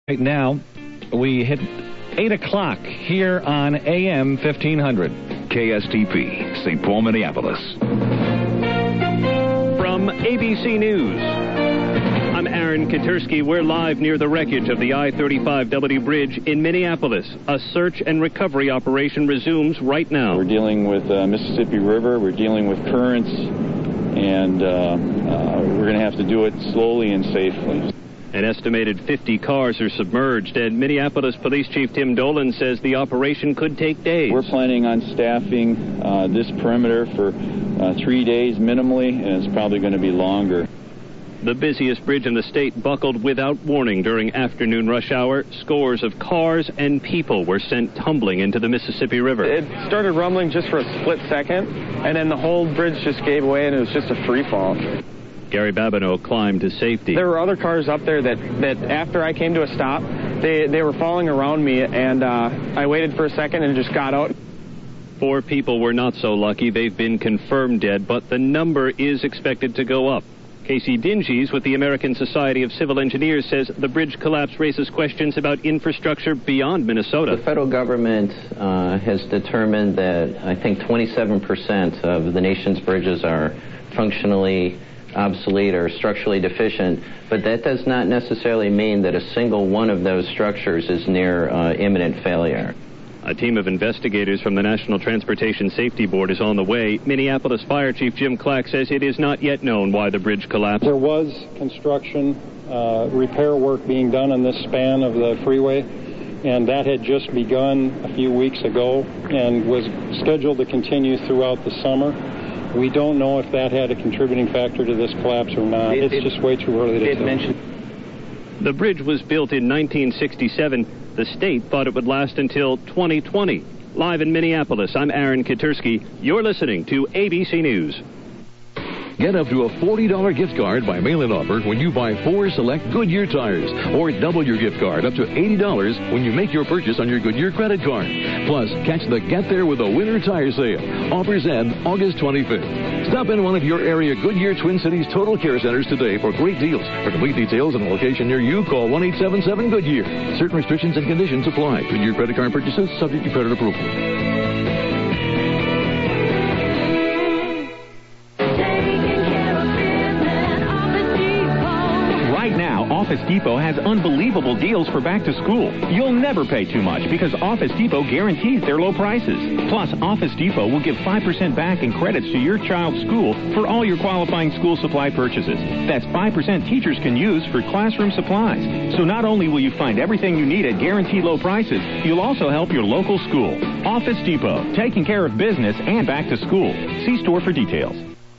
Right now, we hit 8 o'clock here on AM 1500. KSTP, St. Paul, Minneapolis. From ABC News, I'm Aaron Katursky. We're live near the wreckage of the I-35W bridge in Minneapolis. A search and recovery operation resumes right now. We're dealing with Mississippi River. We're dealing with currents, and we're going to have to do it slowly and safely. An estimated 50 cars are submerged, and Minneapolis Police Chief Tim Dolan says the operation could take days. We're planning on staffing this perimeter for 3 days minimally, and it's probably going to be longer. The busiest bridge in the state buckled without warning during afternoon rush hour. Scores of cars and people were sent tumbling into the Mississippi River. It started rumbling just for a split second, and then the whole bridge just gave way, and it was just a free fall. Gary Babineau climbed to safety. There were other cars up there that after I came to a stop, they were falling around me, and I waited for a second and just got out. 4 people were not so lucky. They've been confirmed dead, but the number is expected to go up. Casey Dinges with the American Society of Civil Engineers says the bridge collapse raises questions about infrastructure beyond Minnesota. The federal government has determined that I think 27% of the nation's bridges are functionally obsolete or structurally deficient, but that does not necessarily mean that a single one of those structures is near imminent failure. A team of investigators from the National Transportation Safety Board is on the way. Minneapolis Fire Chief Jim Clack says it is not yet known why the bridge collapsed. There was construction, repair work being done on this span of the freeway, and that had just begun a few weeks ago and was scheduled to continue throughout the summer. We don't know if that had a contributing factor to this collapse or not. It's just way too early to tell. The bridge was built in 1967. The state thought it would last until 2020. Live in Minneapolis, I'm Aaron Katursky. You're listening to ABC News. Get up to a $40 gift card by mail-in offer when you buy 4 select Goodyear tires, or double your gift card up to $80 when you make your purchase on your Goodyear credit card. Plus, catch the Get There with a Winter Tire Sale. Offers end August 25th. Stop in one of your area Goodyear Twin Cities Total Care Centers today for great deals. For complete details and a location near you, call 1-877-GOODYEAR. Certain restrictions and conditions apply. Goodyear credit card purchases subject to credit approval. Office Depot has unbelievable deals for back to school. You'll never pay too much because Office Depot guarantees their low prices. Plus, Office Depot will give 5% back in credits to your child's school for all your qualifying school supply purchases. That's 5% teachers can use for classroom supplies. So not only will you find everything you need at guaranteed low prices, you'll also help your local school. Office Depot, taking care of business and back to school. See store for details.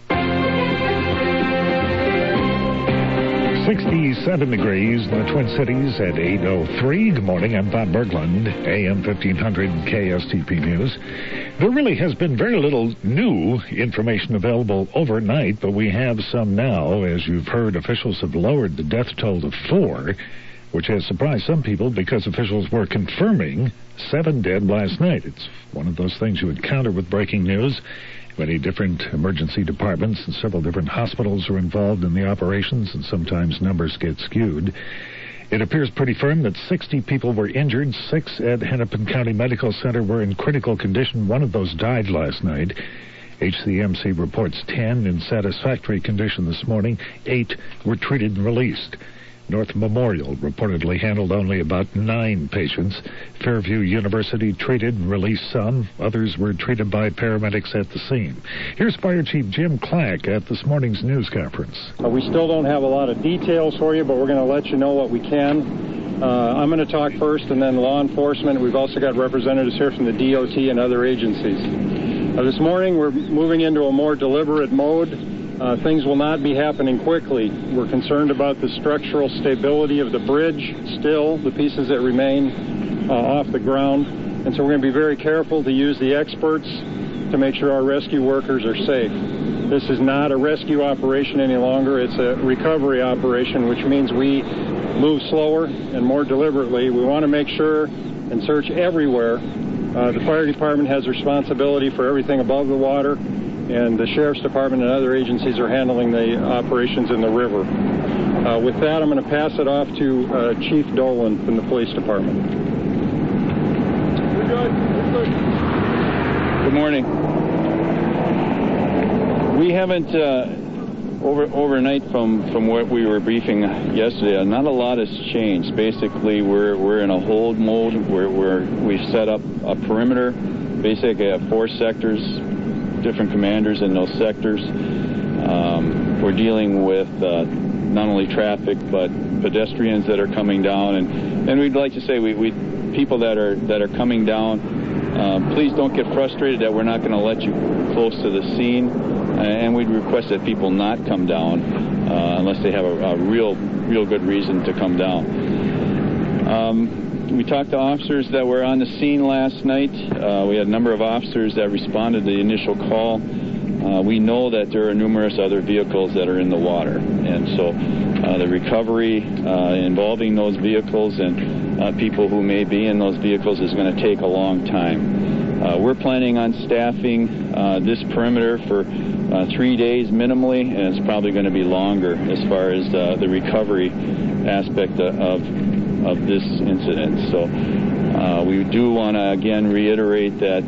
67 degrees in the Twin Cities at 8:03. Good morning, I'm Bob Berglund, AM 1500 KSTP News. There really has been very little new information available overnight, but we have some now. As you've heard, officials have lowered the death toll to 4, which has surprised some people because officials were confirming 7 dead last night. It's one of those things you would counter with breaking news. Many different emergency departments and several different hospitals are involved in the operations, and sometimes numbers get skewed. It appears pretty firm that 60 people were injured. 6 at Hennepin County Medical Center were in critical condition. 1 of those died last night. HCMC reports 10 in satisfactory condition this morning. 8 were treated and released. North Memorial reportedly handled only about 9 patients. Fairview University treated and released some. Others were treated by paramedics at the scene. Here's Fire Chief Jim Clack at this morning's news conference. We still don't have a lot of details for you, but we're going to let you know what we can. I'm going to talk first, and then law enforcement. We've also got representatives here from the DOT and other agencies. This morning, we're moving into a more deliberate mode. Things will not be happening quickly. We're concerned about the structural stability of the bridge still, the pieces that remain off the ground. And so we're going to be very careful to use the experts to make sure our rescue workers are safe. This is not a rescue operation any longer. It's a recovery operation, which means we move slower and more deliberately. We want to make sure and search everywhere. The fire department has responsibility for everything above the water, and the Sheriff's Department and other agencies are handling the operations in the river. With that, I'm going to pass it off to Chief Dolan from the police department. Good morning. We haven't, overnight from what we were briefing yesterday, not a lot has changed. Basically, we're in a hold mode where we've set up a perimeter. Basically, I have 4 sectors, different commanders in those sectors. We're dealing with not only traffic but pedestrians that are coming down, and we'd like to say we people that are coming down, please don't get frustrated that we're not going to let you close to the scene, and we'd request that people not come down unless they have a real good reason to come down. We talked to officers that were on the scene last night. We had a number of officers that responded to the initial call. We know that there are numerous other vehicles that are in the water, and so the recovery involving those vehicles and people who may be in those vehicles is going to take a long time. We're planning on staffing this perimeter for 3 days minimally, and it's probably going to be longer as far as the recovery aspect of this incident. So we do want to again reiterate that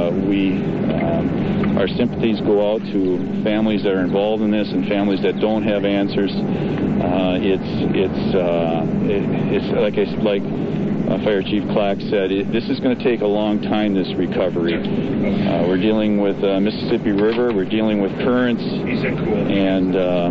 our sympathies go out to families that are involved in this and families that don't have answers. It's like Fire Chief Clack said, this is going to take a long time, this recovery. We're dealing with Mississippi River, we're dealing with currents, and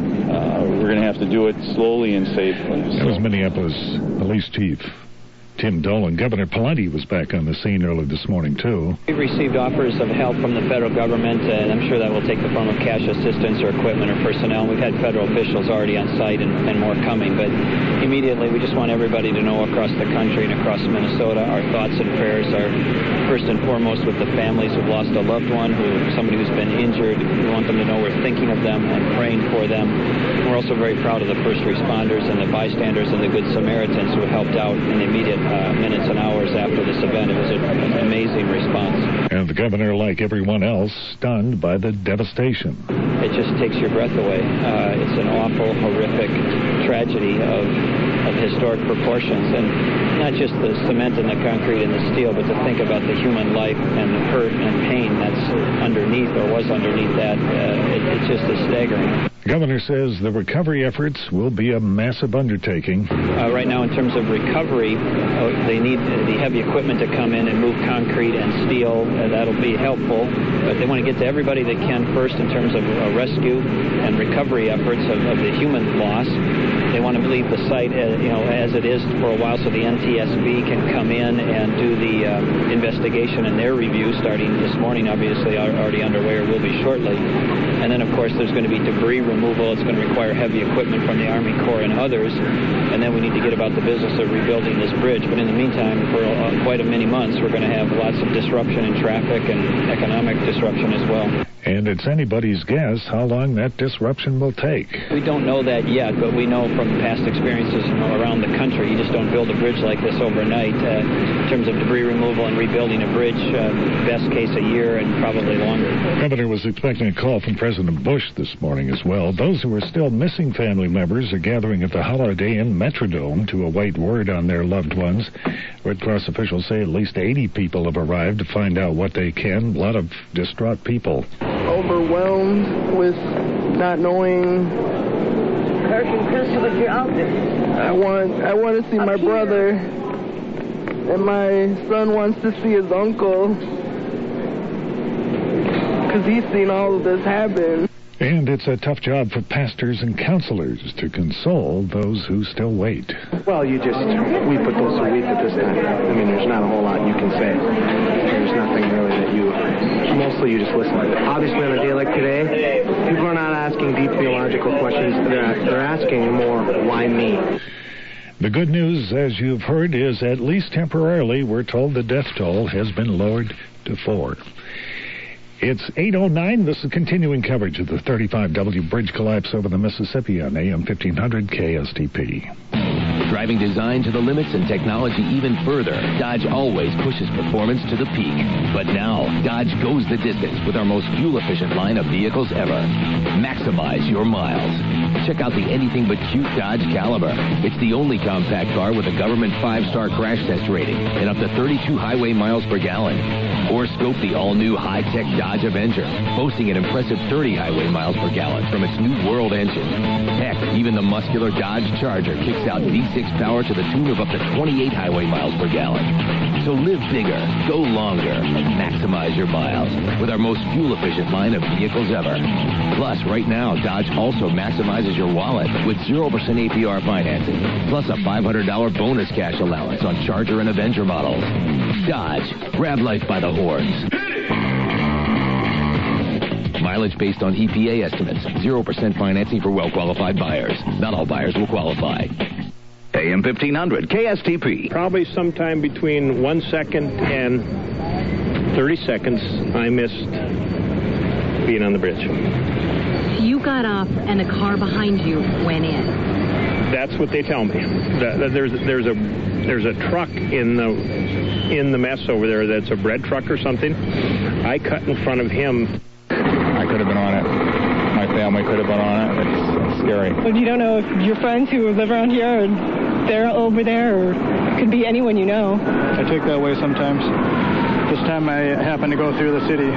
we're going to have to do it slowly and safely. That was Minneapolis Police Chief Tim Dolan. Governor Pawlenty was back on the scene early this morning, too. We've received offers of help from the federal government, and I'm sure that will take the form of cash assistance or equipment or personnel. We've had federal officials already on site and more coming, but immediately we just want everybody to know across the country and across Minnesota, our thoughts and prayers are first and foremost with the families who've lost a loved one, somebody who's been injured. We want them to know we're thinking of them and praying for them. We're also very proud of the first responders and the bystanders and the Good Samaritans who helped out in the immediate minutes and hours after this event. It was an amazing response. And the governor, like everyone else, stunned by the devastation. It just takes your breath away. It's an awful, horrific tragedy of historic proportions, and not just the cement and the concrete and the steel, but to think about the human life and the hurt and pain that's underneath or was underneath that, it just is staggering. The governor says the recovery efforts will be a massive undertaking. Right now, in terms of recovery, they need the heavy equipment to come in and move concrete and steel. That'll be helpful. But they want to get to everybody they can first in terms of rescue and recovery efforts of the human loss. They want to leave the site as it is for a while so the NTSB can come in and do the investigation and their review starting this morning, obviously already underway or will be shortly. And then, of course, there's going to be debris removal. It's going to require heavy equipment from the Army Corps and others. And then we need to get about the business of rebuilding this bridge. But in the meantime, for quite many months, we're going to have lots of disruption in traffic and economic disruption as well. And it's anybody's guess how long that disruption will take. We don't know that yet, but we know from past experiences around the country, you just don't build a bridge like this overnight. In terms of debris removal and rebuilding a bridge, best case a year and probably longer. The governor was expecting a call from President Bush this morning as well. Those who are still missing family members are gathering at the Holiday Inn Metrodome to await word on their loved ones. Red Cross officials say at least 80 people have arrived to find out what they can. A lot of distraught people. Overwhelmed with not knowing. I want to see my brother, and my son wants to see his uncle, because he's seen all of this happen. And it's a tough job for pastors and counselors to console those who still wait. Well, we put those to weep at this time. I mean, there's not a whole lot you can say. There's nothing really that mostly you just listen. Obviously, on a day like today, people are not asking deep theological questions. They're asking more, why me? The good news, as you've heard, is at least temporarily, we're told the death toll has been lowered to 4. It's 8:09. This is continuing coverage of the 35W bridge collapse over the Mississippi on AM 1500 KSTP. Driving design to the limits and technology even further, Dodge always pushes performance to the peak. But now, Dodge goes the distance with our most fuel-efficient line of vehicles ever. Maximize your miles. Check out the anything but cute Dodge Caliber. It's the only compact car with a government 5-star crash test rating and up to 32 highway miles per gallon. Or scope the all-new high-tech Dodge Avenger, boasting an impressive 30 highway miles per gallon from its new World engine. Heck, even the muscular Dodge Charger kicks out V6 power to the tune of up to 28 highway miles per gallon. So live bigger, go longer, maximize your miles with our most fuel-efficient line of vehicles ever. Plus, right now, Dodge also maximizes your wallet with 0% APR financing, plus a $500 bonus cash allowance on Charger and Avenger models. Dodge, grab life by the horns. Mileage based on EPA estimates. 0% financing for well-qualified buyers. Not all buyers will qualify. AM 1500, KSTP. Probably sometime between 1 second and 30 seconds, I missed being on the bridge. You got off and a car behind you went in. That's what they tell me. There's a truck in the mess over there that's a bread truck or something. I cut in front of him. I could have been on it. My family could have been on it. It's scary. But you don't know if your friends who live around here or they're over there, or it could be anyone you know. I take that way sometimes. This time I happen to go through the city.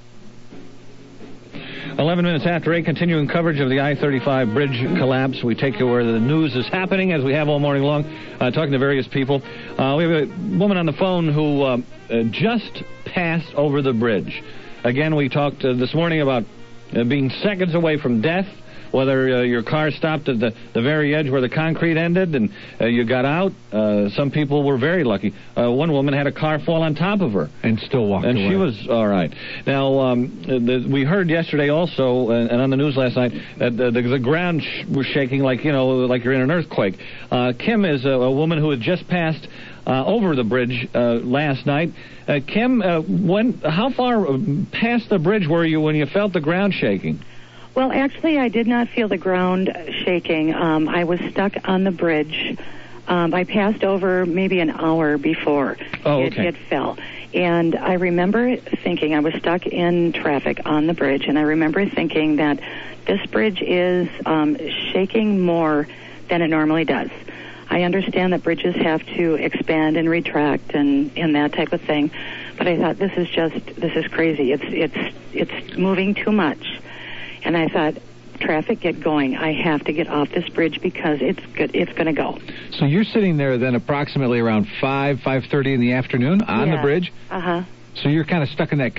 11 minutes after 8, continuing coverage of the I-35 bridge collapse. We take you where the news is happening, as we have all morning long, talking to various people. We have a woman on the phone who just passed over the bridge. Again, we talked this morning about being seconds away from death, whether your car stopped at the very edge where the concrete ended and you got out. Some people were very lucky. One woman had a car fall on top of her. And still walked away. And she was all right. Now, we heard yesterday also, and on the news last night, that the ground was shaking like you're in an earthquake. Kim is a woman who had just passed over the bridge last night. Kim, how far past the bridge were you when you felt the ground shaking? Well, actually, I did not feel the ground shaking. I was stuck on the bridge. I passed over maybe an hour before it fell. And I remember thinking, I was stuck in traffic on the bridge, and I remember thinking that this bridge is shaking more than it normally does. I understand that bridges have to expand and retract and that type of thing, but I thought this is crazy. It's moving too much. And I thought, traffic, get going. I have to get off this bridge because it's going to go. So you're sitting there then approximately around 5:30 in the afternoon on the bridge? Uh-huh. So you're kind of stuck in that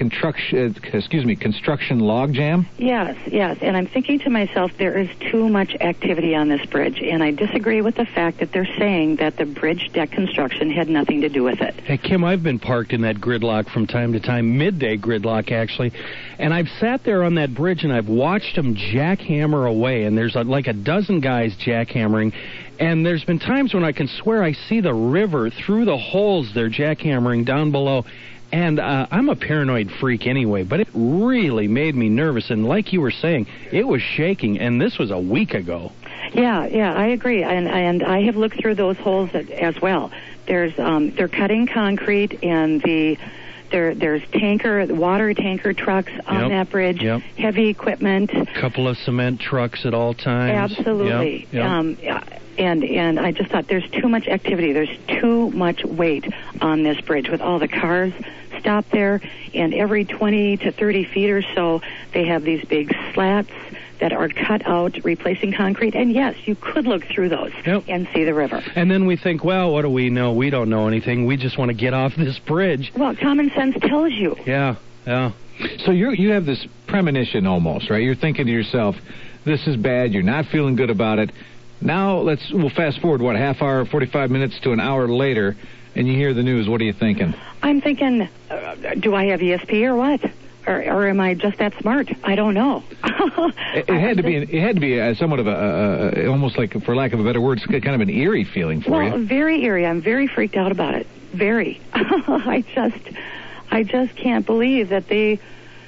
construction log jam? Yes. And I'm thinking to myself, there is too much activity on this bridge. And I disagree with the fact that they're saying that the bridge deck construction had nothing to do with it. Hey, Kim, I've been parked in that gridlock from time to time, midday gridlock, actually. And I've sat there on that bridge and I've watched them jackhammer away. And there's like a dozen guys jackhammering. And there's been times when I can swear I see the river through the holes they're jackhammering down below. And I'm a paranoid freak anyway, but it really made me nervous. And like you were saying, it was shaking, and this was a week ago. Yeah, I agree. And I have looked through those holes as well. There's they're cutting concrete, and there's water tanker trucks on that bridge, heavy equipment. A couple of cement trucks at all times. Absolutely. And I just thought there's too much activity. There's too much weight on this bridge with all the cars stopped there, and every 20 to 30 feet or so, they have these big slats that are cut out, replacing concrete. And yes, you could look through those and see the river. And then we think, well, what do we know? We don't know anything. We just want to get off this bridge. Well, common sense tells you. Yeah. So you have this premonition almost, right? You're thinking to yourself, this is bad. You're not feeling good about it. Now we'll fast forward, half hour, 45 minutes to an hour later, and you hear the news. What are you thinking? I'm thinking, do I have ESP or what? Or am I just that smart? I don't know. It had to be somewhat of a almost like, for lack of a better word, kind of an eerie feeling for you. Well, very eerie. I'm very freaked out about it. Very. I just can't believe that they.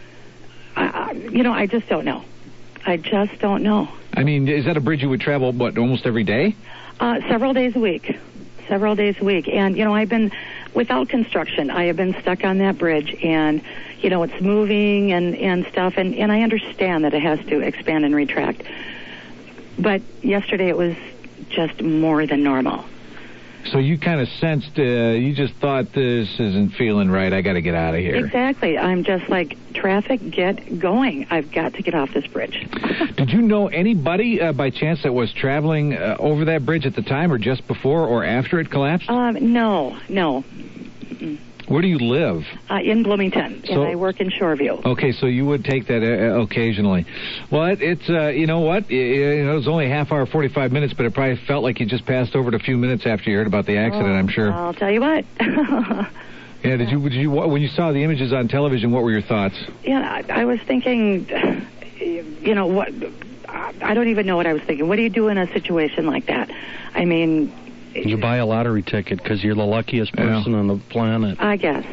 I just don't know. I just don't know. I mean, is that a bridge you would travel, almost every day? Several days a week. And, I've been, without construction, I have been stuck on that bridge, and, it's moving and stuff, and I understand that it has to expand and retract. But yesterday it was just more than normal. So you kind of sensed, you just thought, this isn't feeling right, I got to get out of here. Exactly. I'm just like, traffic, get going. I've got to get off this bridge. Did you know anybody, by chance, that was traveling over that bridge at the time, or just before or after it collapsed? No. Mm-mm. Where do you live? In Bloomington, and I work in Shoreview. Okay, so you would take that occasionally. Well, it's you know what? It was only a half hour, 45 minutes, but it probably felt like you just passed over it a few minutes after you heard about the accident, I'm sure. I'll tell you what. Yeah, did you when you saw the images on television, what were your thoughts? Yeah, I was thinking, what? I don't even know what I was thinking. What do you do in a situation like that? I mean... You buy a lottery ticket because you're the luckiest person on the planet. I guess.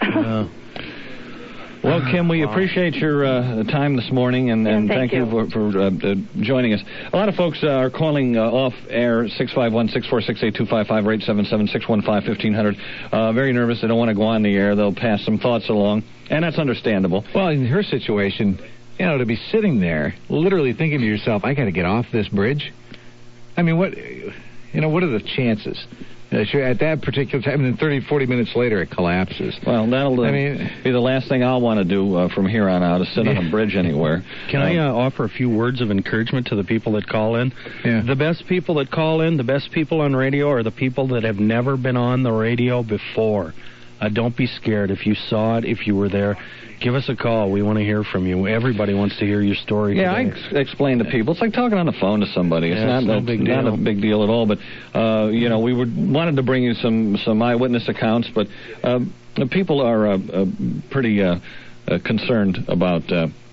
Well, Kim, we appreciate your time this morning, and thank you for joining us. A lot of folks are calling off air, 651-646-8255, or 877-615-1500. Very nervous. They don't want to go on the air. They'll pass some thoughts along, and that's understandable. Well, in her situation, to be sitting there, literally thinking to yourself, I got to get off this bridge. I mean, what are the chances? At that particular time, and then 30, 40 minutes later, it collapses. Well, that'll be the last thing I'll want to do from here on out, is sit on a bridge anywhere. Can I offer a few words of encouragement to the people that call in? Yeah. The best people that call in, the best people on radio, are the people that have never been on the radio before. Don't be scared. If you saw it, if you were there, give us a call. We want to hear from you. Everybody wants to hear your story. Yeah, today. I explain to people. It's like talking on the phone to somebody. It's not a big deal at all. But we wanted to bring you some eyewitness accounts. But people are pretty concerned about.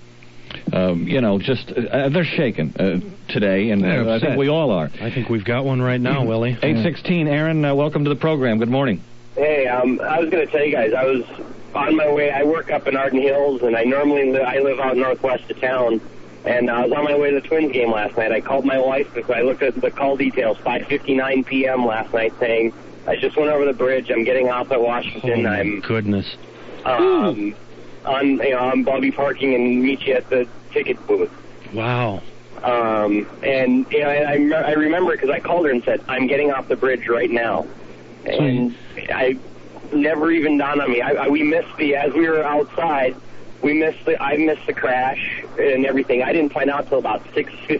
They're shaken today, and I think we all are. I think we've got one right now, Willie. 816, Aaron. Welcome to the program. Good morning. Hey, I was going to tell you guys, I was on my way. I work up in Arden Hills, and I live out northwest of town. And I was on my way to the Twins game last night. I called my wife because I looked at the call details, 5:59 p.m. last night, saying, I just went over the bridge. I'm getting off at Washington. Goodness. On Bobby parking and meet you at the ticket booth. Wow. I remember because I called her and said, I'm getting off the bridge right now. And I never even dawned on me. We missed as we were outside, I missed the crash and everything. I didn't find out till about 6:15,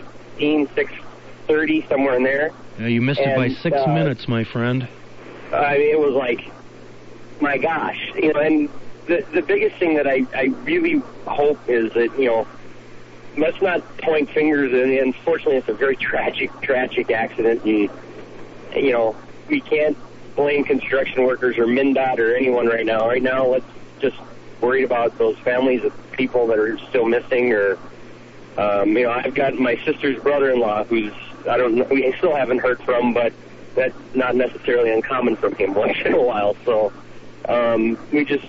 6:30, somewhere in there. Yeah, you missed it by 6 minutes, my friend. It was like, my gosh. And the biggest thing that I really hope is that, let's not point fingers. And unfortunately, it's a very tragic accident. And, we can't blame construction workers or MnDOT or anyone right now. Right now, let's just worry about those families of people that are still missing. Or, I've got my sister's brother-in-law who's, I don't know, we still haven't heard from, but that's not necessarily uncommon from him once in a while. So, we just,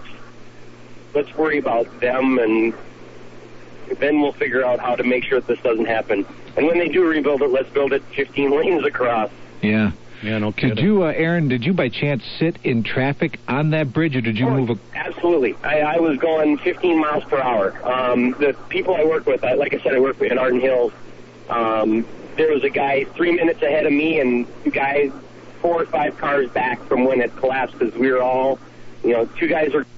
let's worry about them, and then we'll figure out how to make sure that this doesn't happen. And when they do rebuild it, let's build it 15 lanes across. Yeah. Yeah, no kidding. Did you, Aaron, by chance sit in traffic on that bridge, or did you move? Absolutely. I was going 15 miles per hour. The people I work with, like I said, I work in Arden Hills. There was a guy 3 minutes ahead of me, and a guy 4 or 5 cars back from when it collapsed, because we were all, two guys were...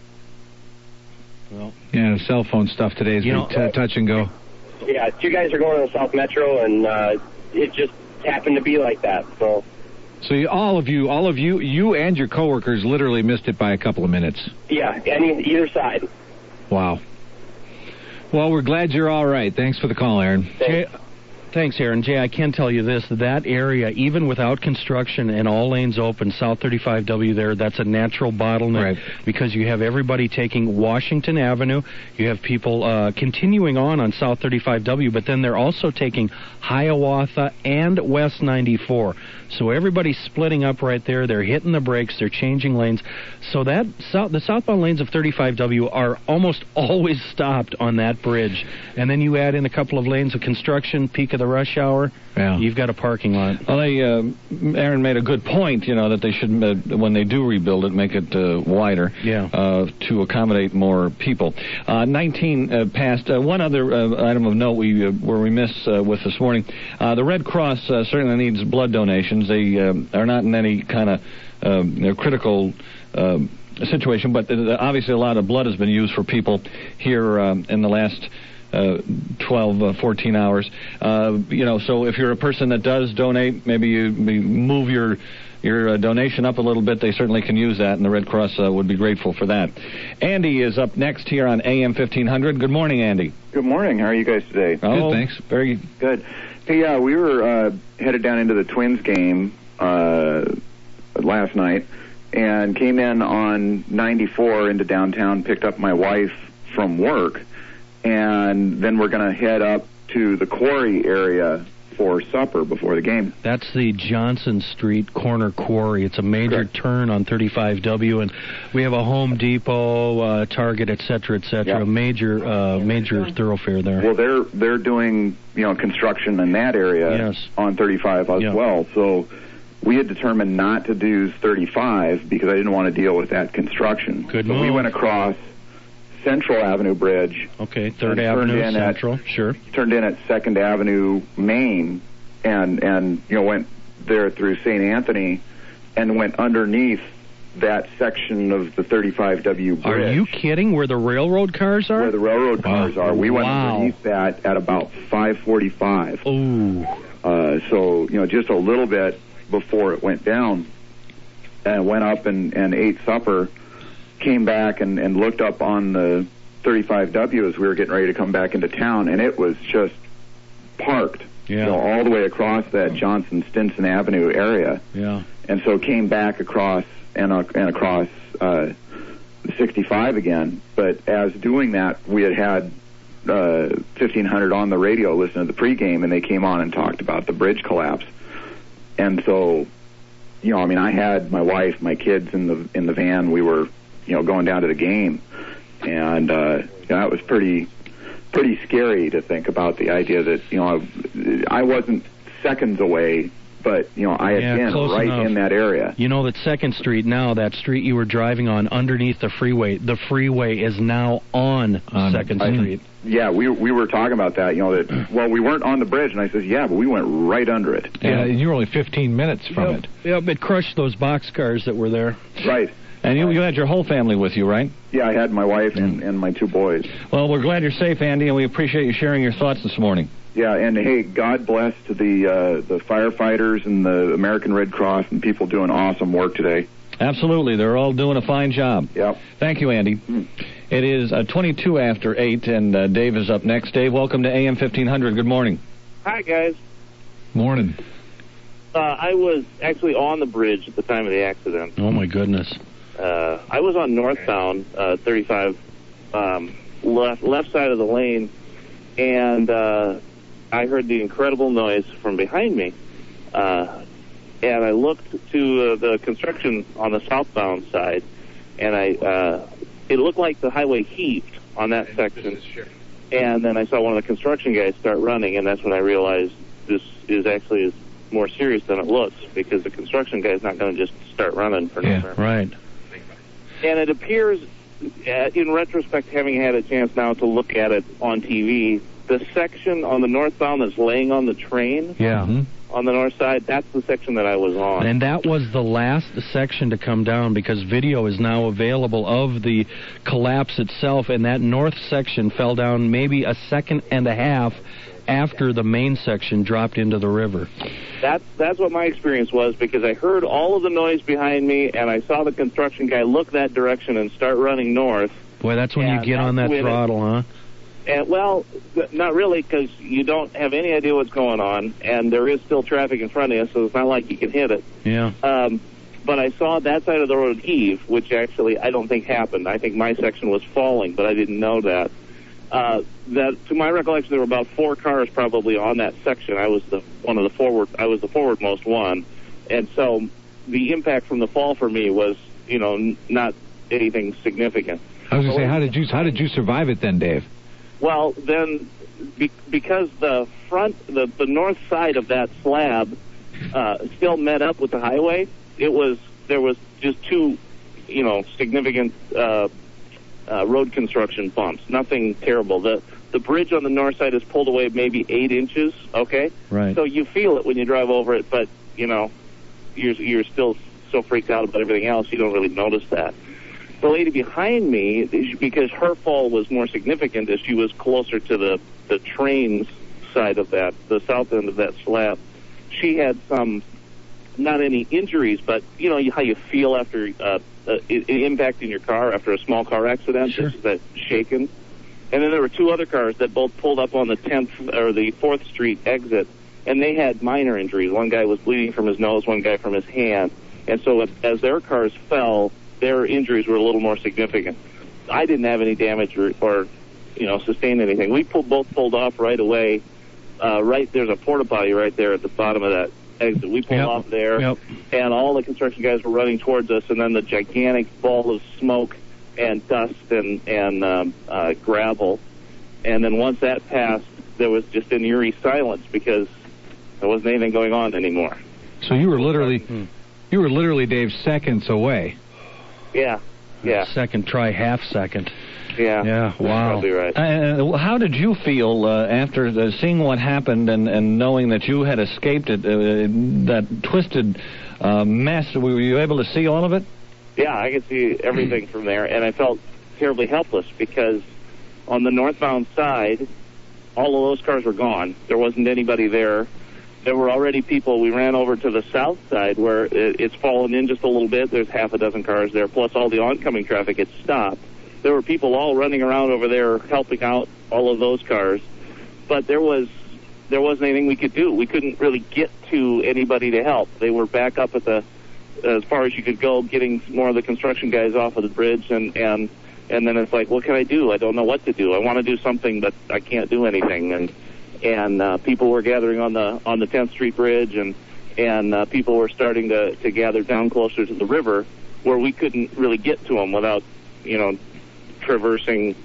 Well, yeah, the cell phone stuff today is touch and go. Yeah, 2 guys are going to the South Metro, and it just happened to be like that, so... So all of you and your coworkers literally missed it by a couple of minutes. Yeah, either side. Wow. Well, we're glad you're all right. Thanks for the call, Aaron. Thanks, Aaron. Jay, I can tell you this, that area, even without construction and all lanes open, South 35W there, that's a natural bottleneck because you have everybody taking Washington Avenue. You have people continuing on South 35W, but then they're also taking Hiawatha and West 94. So everybody's splitting up right there. They're hitting the brakes. They're changing lanes. So the southbound lanes of 35W are almost always stopped on that bridge. And then you add in a couple of lanes of construction, peak of the rush hour, Yeah. you've got a parking lot. Well, Aaron made a good point, that they should, when they do rebuild it, make it wider to accommodate more people. 19 past. One other item of note we were remiss with this morning. The Red Cross certainly needs blood donations. They are not in any kind of critical situation, but obviously a lot of blood has been used for people here in the last 12, 14 hours. So if you're a person that does donate, maybe you move your donation up a little bit. They certainly can use that, and the Red Cross would be grateful for that. Andy is up next here on AM 1500. Good morning, Andy. Good morning. How are you guys today? Good, thanks. Very good. Hey, we were headed down into the Twins game last night and came in on 94 into downtown, picked up my wife from work, and then we're going to head up to the quarry area for supper before the game. That's the Johnson Street corner quarry. It's a major turn on 35W, and we have a Home Depot, Target, et cetera, a major thoroughfare there. Well, they're doing construction in that area on 35 as well. So we had determined not to do 35 because I didn't want to deal with that construction. Good so move. We went across Central Avenue Bridge. Okay, 3rd Avenue Central, sure. Turned in at 2nd Avenue Main and went there through St. Anthony and went underneath that section of the 35W bridge. Are you kidding? Where the railroad cars are? Where the railroad cars are. We went underneath that at about 5:45. Ooh. So, just a little bit before it went down, and went up and ate supper, came back and looked up on the 35W as we were getting ready to come back into town, and it was just parked all the way across that Johnson-Stinson Avenue area. Yeah. And so came back across and across 65 again. But as doing that, we had 1500 on the radio listening to the pregame, and they came on and talked about the bridge collapse. And so, I had my wife, my kids in the van. We were, going down to the game, and that was pretty scary to think about the idea that I wasn't seconds away, but I had been right enough. in that area. You know that 2nd Street now, that street you were driving on underneath the freeway is now on 2nd Street. Yeah, we were talking about that, we weren't on the bridge, and I said, but we went right under it. Yeah, you were only 15 minutes from it. Yep, it crushed those boxcars that were there. Right. And you had your whole family with you, right? Yeah, I had my wife and my 2 boys. Well, we're glad you're safe, Andy, and we appreciate you sharing your thoughts this morning. Yeah, and hey, God bless to the firefighters and the American Red Cross and people doing awesome work today. Absolutely. They're all doing a fine job. Yep. Thank you, Andy. It is 22 after 8, and Dave is up next. Dave, welcome to AM 1500. Good morning. Hi, guys. Morning. I was actually on the bridge at the time of the accident. Oh, my goodness. I was on northbound 35, left side of the lane, and I heard the incredible noise from behind me. And I looked to the construction on the southbound side, and it looked like the highway heaved on that section. And then I saw one of the construction guys start running, and that's when I realized this is actually more serious than it looks, because the construction guy's not going to just start running for nowhere. Right. And it appears, in retrospect, having had a chance now to look at it on TV, the section on the northbound that's laying on the train on the north side, that's the section that I was on. And that was the last section to come down, because video is now available of the collapse itself, and that north section fell down maybe a second and a half after the main section dropped into the river. That's what my experience was, because I heard all of the noise behind me, and I saw the construction guy look that direction and start running north. Boy, that's when you get on that throttle, huh? And, well, not really, because you don't have any idea what's going on, and there is still traffic in front of you, so it's not like you can hit it. Yeah. But I saw that side of the road heave, which actually I don't think happened. I think my section was falling, but I didn't know that. That, to my recollection, there were about 4 cars probably on that section. I was the forwardmost one, and so the impact from the fall for me was, not anything significant. I was going to say, how did you survive it then, Dave? Well, then, because the north side of that slab still met up with the highway, there was just two, significant road construction bumps. Nothing terrible. The bridge on the north side is pulled away maybe 8 inches. Okay. Right. So you feel it when you drive over it, but you're still so freaked out about everything else, you don't really notice that. The lady behind me, because her fall was more significant as she was closer to the train's side of that, the south end of that slab, she had some, not any injuries, but how you feel after impact in your car after a small car accident, sure. Just that shaken. And then there were 2 other cars that both pulled up on the 10th or the 4th Street exit, and they had minor injuries. One guy was bleeding from his nose, one guy from his hand. And so as their cars fell, their injuries were a little more significant. I didn't have any damage or sustained anything. We both pulled off right away. There's a porta potty right there at the bottom of that exit. We pulled off there, and all the construction guys were running towards us, and then the gigantic ball of smoke and dust and gravel. And then once that passed, there was just an eerie silence because there wasn't anything going on anymore. So you were literally, Dave, seconds away. Yeah. Second, try half second. Yeah. Yeah, wow. Probably right. How did you feel after seeing what happened and knowing that you had escaped it, that twisted mess? Were you able to see all of it? Yeah, I could see everything from there, and I felt terribly helpless because on the northbound side, all of those cars were gone. There wasn't anybody there. There were already people. We ran over to the south side where it's fallen in just a little bit. There's half a dozen cars there, plus all the oncoming traffic had stopped. There were people all running around over there helping out all of those cars. But there wasn't anything we could do. We couldn't really get to anybody to help. They were back up at as far as you could go, getting more of the construction guys off of the bridge, and then it's like, what can I do? I don't know what to do. I want to do something, but I can't do anything. And people were gathering on the 10th Street Bridge, and people were starting to gather down closer to the river, where we couldn't really get to them without, traversing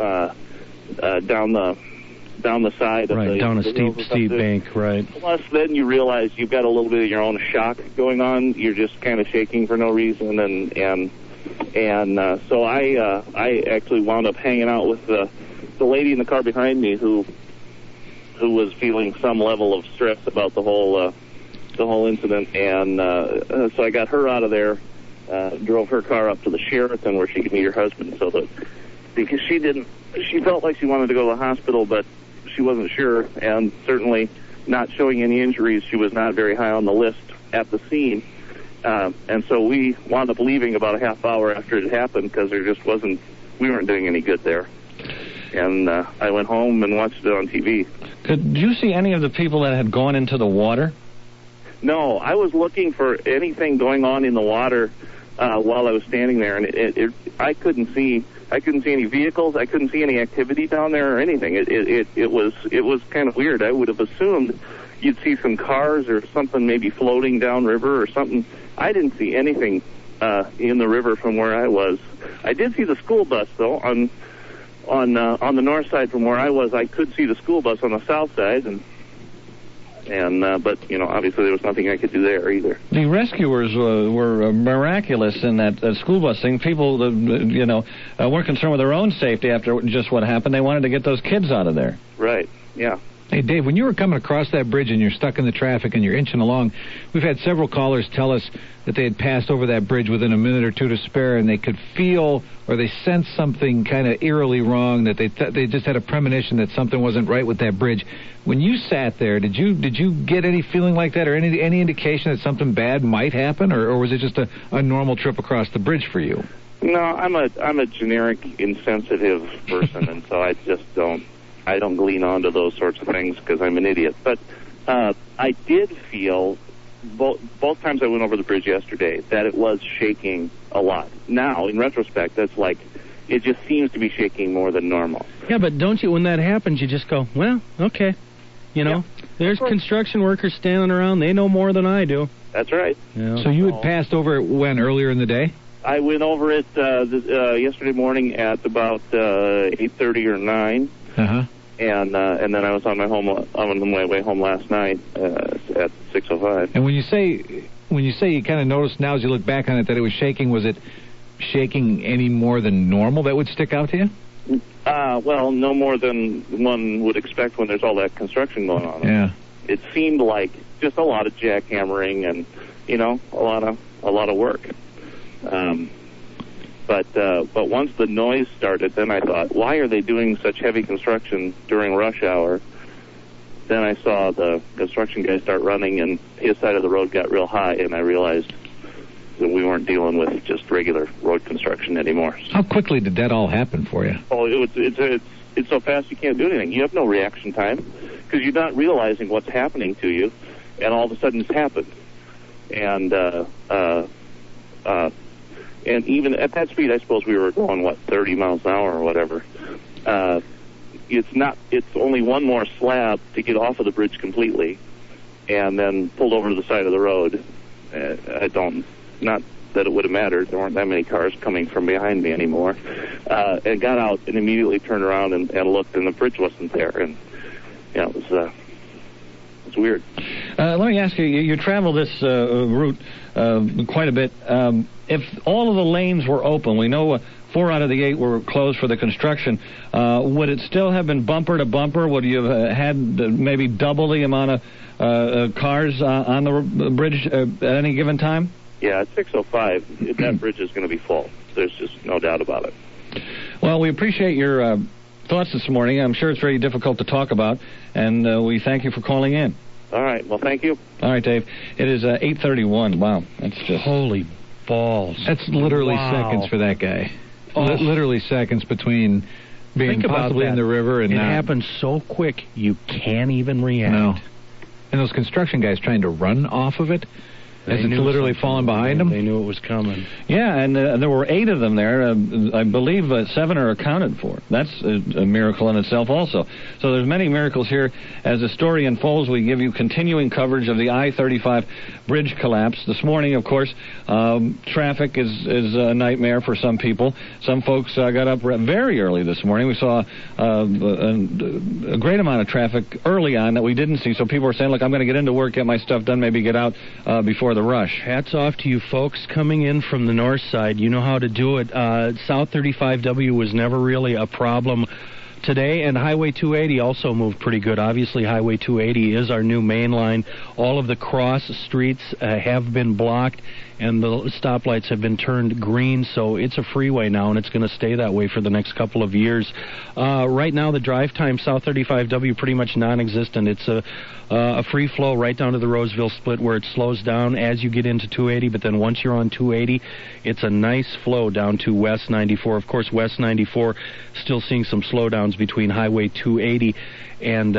down the side of right, down a steep bank, right. Plus, then you realize you've got a little bit of your own shock going on. You're just kind of shaking for no reason, and so I actually wound up hanging out with the lady in the car behind me who was feeling some level of stress about the whole incident, and so I got her out of there, drove her car up to the Sheraton where she could meet her husband, because she felt like she wanted to go to the hospital, but she wasn't sure, and certainly not showing any injuries. She was not very high on the list at the scene, and so we wound up leaving about a half hour after it happened because we weren't doing any good there. And I went home and watched it on TV. Did you see any of the people that had gone into the water? No, I was looking for anything going on in the water while I was standing there, and I couldn't see any vehicles. I couldn't see any activity down there or anything. It was kind of weird. I would have assumed you'd see some cars or something maybe floating downriver or something. I didn't see anything in the river from where I was. I did see the school bus though on the north side from where I was. I could see the school bus on the south side, but obviously there was nothing I could do there either. The rescuers were miraculous in that school bus thing. People, weren't concerned with their own safety after just what happened. They wanted to get those kids out of there. Right. Yeah. Hey, Dave, when you were coming across that bridge and you're stuck in the traffic and you're inching along, we've had several callers tell us that they had passed over that bridge within a minute or two to spare, and they could feel or they sensed something kind of eerily wrong, that they just had a premonition that something wasn't right with that bridge. When you sat there, did you get any feeling like that or any indication that something bad might happen, or was it just a normal trip across the bridge for you? No, I'm a generic insensitive person, and so I just don't glean onto those sorts of things because I'm an idiot. But I did feel both times I went over the bridge yesterday that it was shaking a lot. Now, in retrospect, that's like it just seems to be shaking more than normal. Yeah, but don't you, when that happens, you just go, well, okay. There's construction workers standing around. They know more than I do. That's right. So you had passed over it when, earlier in the day? I went over it yesterday morning at about 8:30 or 9. Uh-huh. And then I was on my way home last night at 6:05. And when you say you kind of noticed now as you look back on it that it was shaking, was it shaking any more than normal that would stick out to you? Well, no more than one would expect when there's all that construction going on. Yeah. It seemed like just a lot of jackhammering and, a lot of work. But once the noise started, then I thought, why are they doing such heavy construction during rush hour? Then I saw the construction guy start running, and his side of the road got real high, and I realized that we weren't dealing with just regular road construction anymore. How quickly did that all happen for you? Oh, it's so fast you can't do anything. You have no reaction time because you're not realizing what's happening to you, and all of a sudden it's happened. And even at that speed, I suppose we were going 30 miles an hour or whatever. It's only one more slab to get off of the bridge completely, and then pulled over to the side of the road. Not that it would have mattered. There weren't that many cars coming from behind me anymore. And got out and immediately turned around and looked, and the bridge wasn't there. And it was weird. Let me ask you. You travel this route quite a bit. If all of the lanes were open, we know 4 out of the 8 were closed for the construction. Would it still have been bumper to bumper? Would you have had maybe double the amount of cars on the bridge at any given time? Yeah, at 6:05, that bridge is going to be full. There's just no doubt about it. Well, we appreciate your thoughts this morning. I'm sure it's very difficult to talk about, and we thank you for calling in. All right. Well, thank you. All right, Dave. It is 8:31. Wow. That's just... Holy balls. That's literally seconds for that guy. Oh. Literally seconds between being possibly in the river and it not. happens so quick, you can't even react. No. And those construction guys trying to run off of it, as it's literally falling behind them. They knew it was coming. Yeah, and there were 8 of them there. I believe 7 are accounted for. That's a miracle in itself also. So there's many miracles here. As the story unfolds, we give you continuing coverage of the I-35 bridge collapse. This morning, of course, traffic is a nightmare for some people. Some folks got up very early this morning. We saw a great amount of traffic early on that we didn't see. So people were saying, look, I'm going to get into work, get my stuff done, maybe get out before the rush. Hats off to you folks coming in from the north side. You know how to do it. South 35W was never really a problem today, and Highway 280 also moved pretty good. Obviously, Highway 280 is our new main line. All of the cross streets have been blocked, and the stoplights have been turned green, so it's a freeway now, and it's going to stay that way for the next couple of years. Right now, the drive time, South 35W, pretty much non-existent. It's a free flow right down to the Roseville split where it slows down as you get into 280, but then once you're on 280, it's a nice flow down to West 94. Of course, West 94 still seeing some slowdowns between Highway 280 and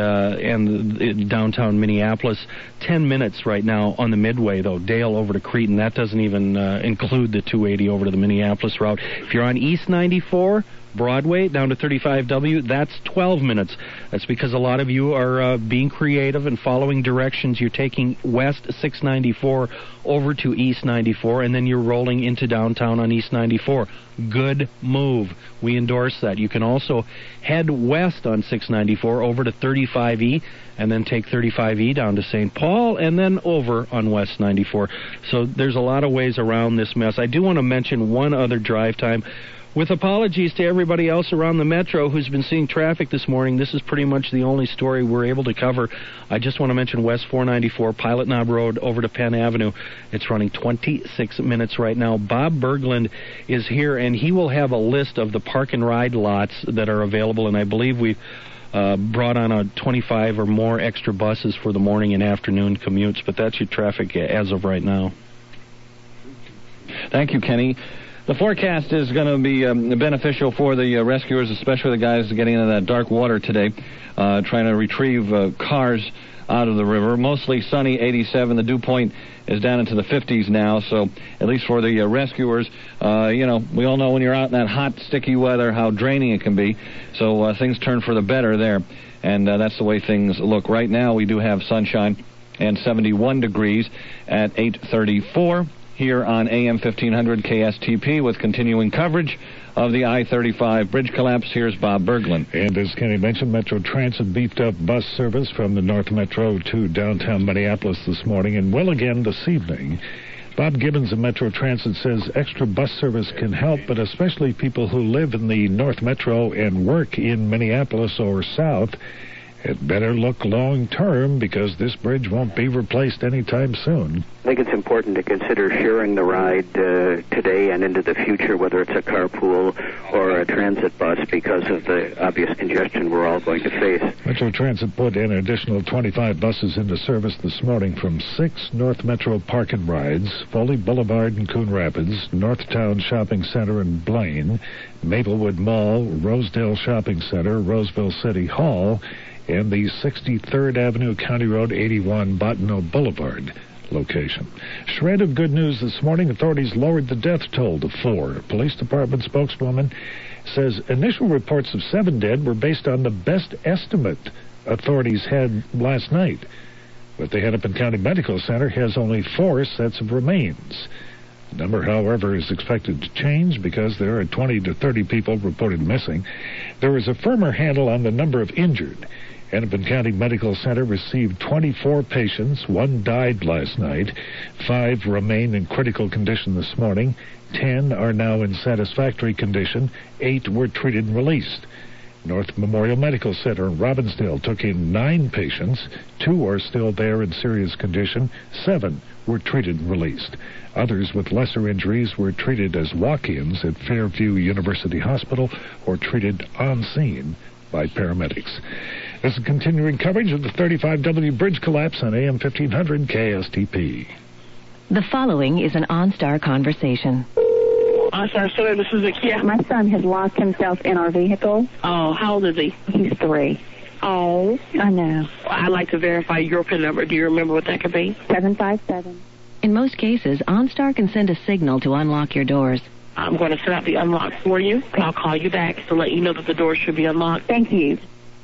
downtown Minneapolis. 10 minutes right now on the Midway, though. Dale over to Cretin. That doesn't even include the 280 over to the Minneapolis route. If you're on East 94, Broadway down to 35W, that's 12 minutes. That's because a lot of you are being creative and following directions. You're taking West 694 over to East 94, and then you're rolling into downtown on East 94. Good move. We endorse that. You can also head west on 694 over to 35E, and then take 35E down to St. Paul, and then over on West 94. So there's a lot of ways around this mess. I do want to mention one other drive time. With apologies to everybody else around the metro who's been seeing traffic this morning, this is pretty much the only story we're able to cover. I just want to mention West 494, Pilot Knob Road over to Penn Avenue. It's running 26 minutes right now. Bob Berglund is here, and he will have a list of the park and ride lots that are available, and I believe we've brought on 25 or more extra buses for the morning and afternoon commutes, but that's your traffic as of right now. Thank you, Kenny. The forecast is going to be beneficial for the rescuers, especially the guys getting into that dark water today, trying to retrieve cars out of the river. Mostly sunny, 87. The dew point is down into the 50s now, so at least for the rescuers, we all know when you're out in that hot, sticky weather how draining it can be. So things turn for the better there, and that's the way things look. Right now we do have sunshine and 71 degrees at 8:34. here on AM 1500 KSTP with continuing coverage of the I-35 bridge collapse. Here's Bob Berglund. And as Kenny mentioned, Metro Transit beefed up bus service from the North Metro to downtown Minneapolis this morning and will again this evening. Bob Gibbons of Metro Transit says extra bus service can help, but especially people who live in the North Metro and work in Minneapolis or south, it better look long-term because this bridge won't be replaced anytime soon. I think it's important to consider sharing the ride today and into the future, whether it's a carpool or a transit bus, because of the obvious congestion we're all going to face. Metro Transit put an additional 25 buses into service this morning from 6 North Metro Park and Rides, Foley Boulevard in Coon Rapids, Northtown Shopping Center in Blaine, Maplewood Mall, Rosedale Shopping Center, Roseville City Hall, and the 63rd Avenue County Road 81 Bottineau Boulevard location. Shred of good news this morning. Authorities lowered the death toll to 4. A police department spokeswoman says initial reports of 7 dead were based on the best estimate authorities had last night. But the Hennepin County Medical Center has only 4 sets of remains. The number, however, is expected to change because there are 20 to 30 people reported missing. There is a firmer handle on the number of injured. Hennepin County Medical Center received 24 patients. 1 died last night. 5 remain in critical condition this morning. 10 are now in satisfactory condition. 8 were treated and released. North Memorial Medical Center in Robbinsdale took in 9 patients. 2 are still there in serious condition. 7 were treated and released. Others with lesser injuries were treated as walk-ins at Fairview University Hospital or treated on scene by paramedics. This is continuing coverage of the 35W bridge collapse on AM 1500 KSTP. The following is an OnStar conversation. OnStar Center, this is Zakia. My son has locked himself in our vehicle. Oh, how old is he? He's 3. Oh. I know. I'd like to verify your PIN number. Do you remember what that could be? 757. In most cases, OnStar can send a signal to unlock your doors. I'm going to set up the unlock for you, and I'll call you back to let you know that the door should be unlocked. Thank you.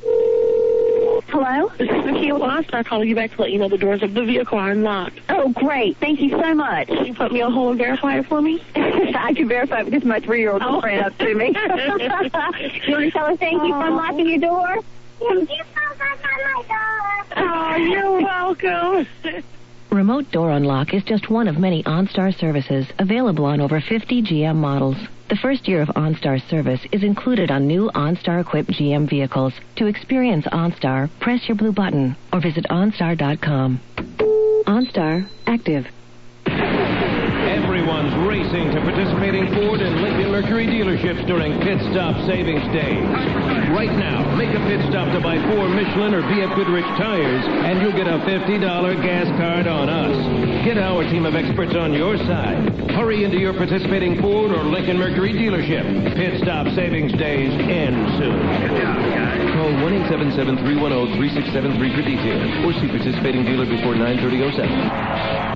Hello? This is Zakia with OnStar calling you back to let you know the doors of the vehicle are unlocked. Oh, great. Thank you so much. Can you put me on hold and verify it for me? I can verify it because my 3-year-old just ran up to me. You want to tell us thank you for unlocking your door? Thank you for unlocking my door. Oh, you're welcome. Remote door unlock is just one of many OnStar services available on over 50 GM models. The first year of OnStar service is included on new OnStar-equipped GM vehicles. To experience OnStar, press your blue button or visit OnStar.com. OnStar, active. Everyone's racing to participating Ford and Lincoln Mercury dealerships during Pit Stop Savings Day. Right now, make a pit stop to buy 4 Michelin or B.F. Goodrich tires, and you'll get a $50 gas card on us. Get our team of experts on your side. Hurry into your participating Ford or Lincoln Mercury dealership. Pit Stop Savings Days end soon. Call 1-877-310-3673 for details, or see participating dealer before 9/30/07.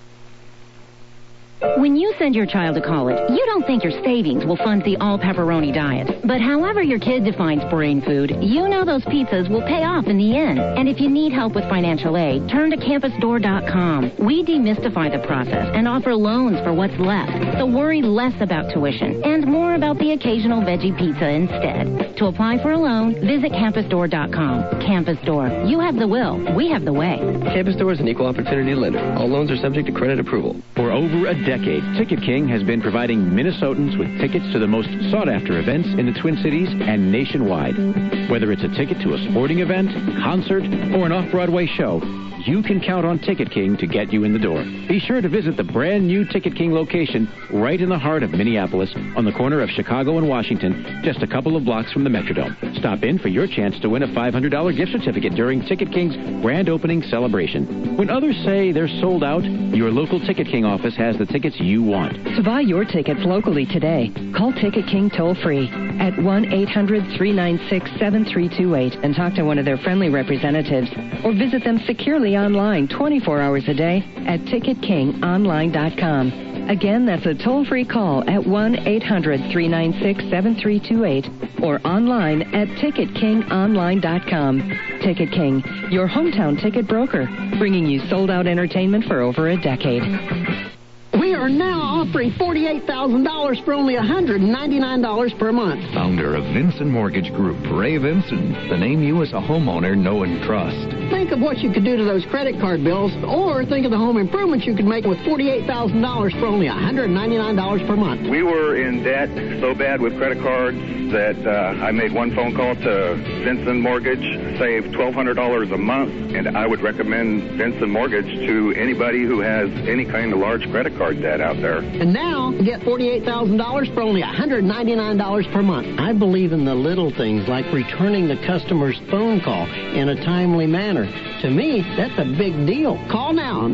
When you send your child to college, you don't think your savings will fund the all-pepperoni diet. But however your kid defines brain food, you know those pizzas will pay off in the end. And if you need help with financial aid, turn to CampusDoor.com. We demystify the process and offer loans for what's left. So worry less about tuition and more about the occasional veggie pizza instead. To apply for a loan, visit CampusDoor.com. Campus Door. You have the will. We have the way. Campus Door is an equal opportunity lender. All loans are subject to credit approval. For over a decade, Ticket King has been providing Minnesotans with tickets to the most sought-after events in the Twin Cities and nationwide. Whether it's a ticket to a sporting event, concert, or an off-Broadway show, you can count on Ticket King to get you in the door. Be sure to visit the brand-new Ticket King location right in the heart of Minneapolis on the corner of Chicago and Washington, just a couple of blocks from the Metrodome. Stop in for your chance to win a $500 gift certificate during Ticket King's grand opening celebration. When others say they're sold out, your local Ticket King office has the tickets you want. To buy your tickets locally today, call Ticket King toll-free at 1-800-396-7328 and talk to one of their friendly representatives, or visit them securely online 24 hours a day at TicketKingOnline.com. Again, that's a toll-free call at 1-800-396-7328 or online at TicketKingOnline.com. Ticket King, your hometown ticket broker, bringing you sold-out entertainment for over a decade. We are now offering $48,000 for only $199 per month. Founder of Vinson Mortgage Group, Ray Vinson, the name you as a homeowner know and trust. Think of what you could do to those credit card bills, or think of the home improvements you could make with $48,000 for only $199 per month. We were in debt so bad with credit cards that I made one phone call to Vinson Mortgage, saved $1,200 a month, and I would recommend Vinson Mortgage to anybody who has any kind of large credit card debt out there. And now, get $48,000 for only $199 per month. I believe in the little things like returning the customer's phone call in a timely manner. To me, that's a big deal. Call now,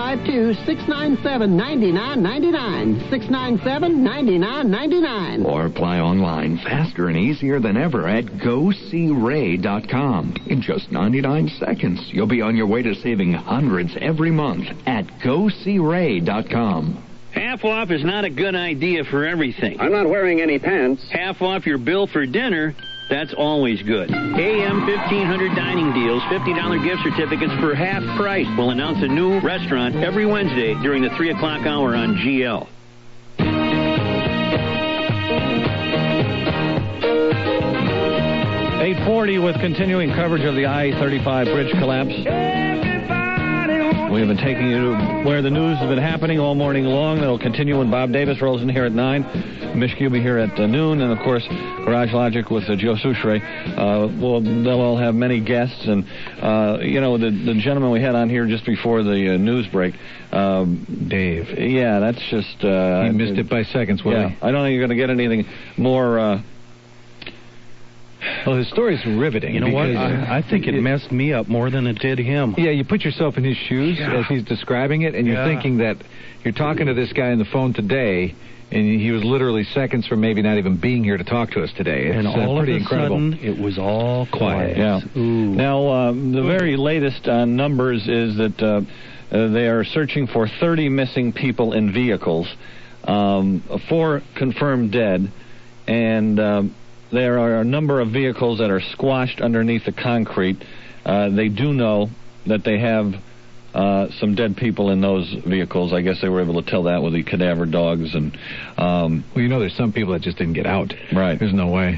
952-697-9999, 697-9999. Or apply online faster and easier than ever at GoSeeRay.com. In just 99 seconds, you'll be on your way to saving hundreds every month at GoSeeRay.com. Half off is not a good idea for everything. I'm not wearing any pants. Half off your bill for dinner, that's always good. AM 1500 dining deals, $50 gift certificates for half price. Will announce a new restaurant every Wednesday during the 3 o'clock hour on GL. .840 with continuing coverage of the I-35 bridge collapse. We have been taking you to where the news has been happening all morning long. It'll continue when Bob Davis rolls in here at 9. Mishki will be here at noon. And, of course, Garage Logic with Joe Souchere. They'll all have many guests. And, the gentleman we had on here just before the news break. Dave. Yeah, that's just... he missed it by seconds, Willie. Yeah, I don't think you're going to get anything more... Well, his story's riveting. You know what? I think it messed me up more than it did him. Yeah, you put yourself in his shoes as he's describing it, and you're thinking that you're talking to this guy on the phone today, and he was literally seconds from maybe not even being here to talk to us today. And it's all pretty of a incredible. sudden, it was all quiet. Yeah. Ooh. Now, the very latest numbers is that they are searching for 30 missing people in vehicles, 4 confirmed dead, and... there are a number of vehicles that are squashed underneath the concrete. They do know that they have some dead people in those vehicles. I guess they were able to tell that with the cadaver dogs. And there's some people that just didn't get out. Right. There's no way.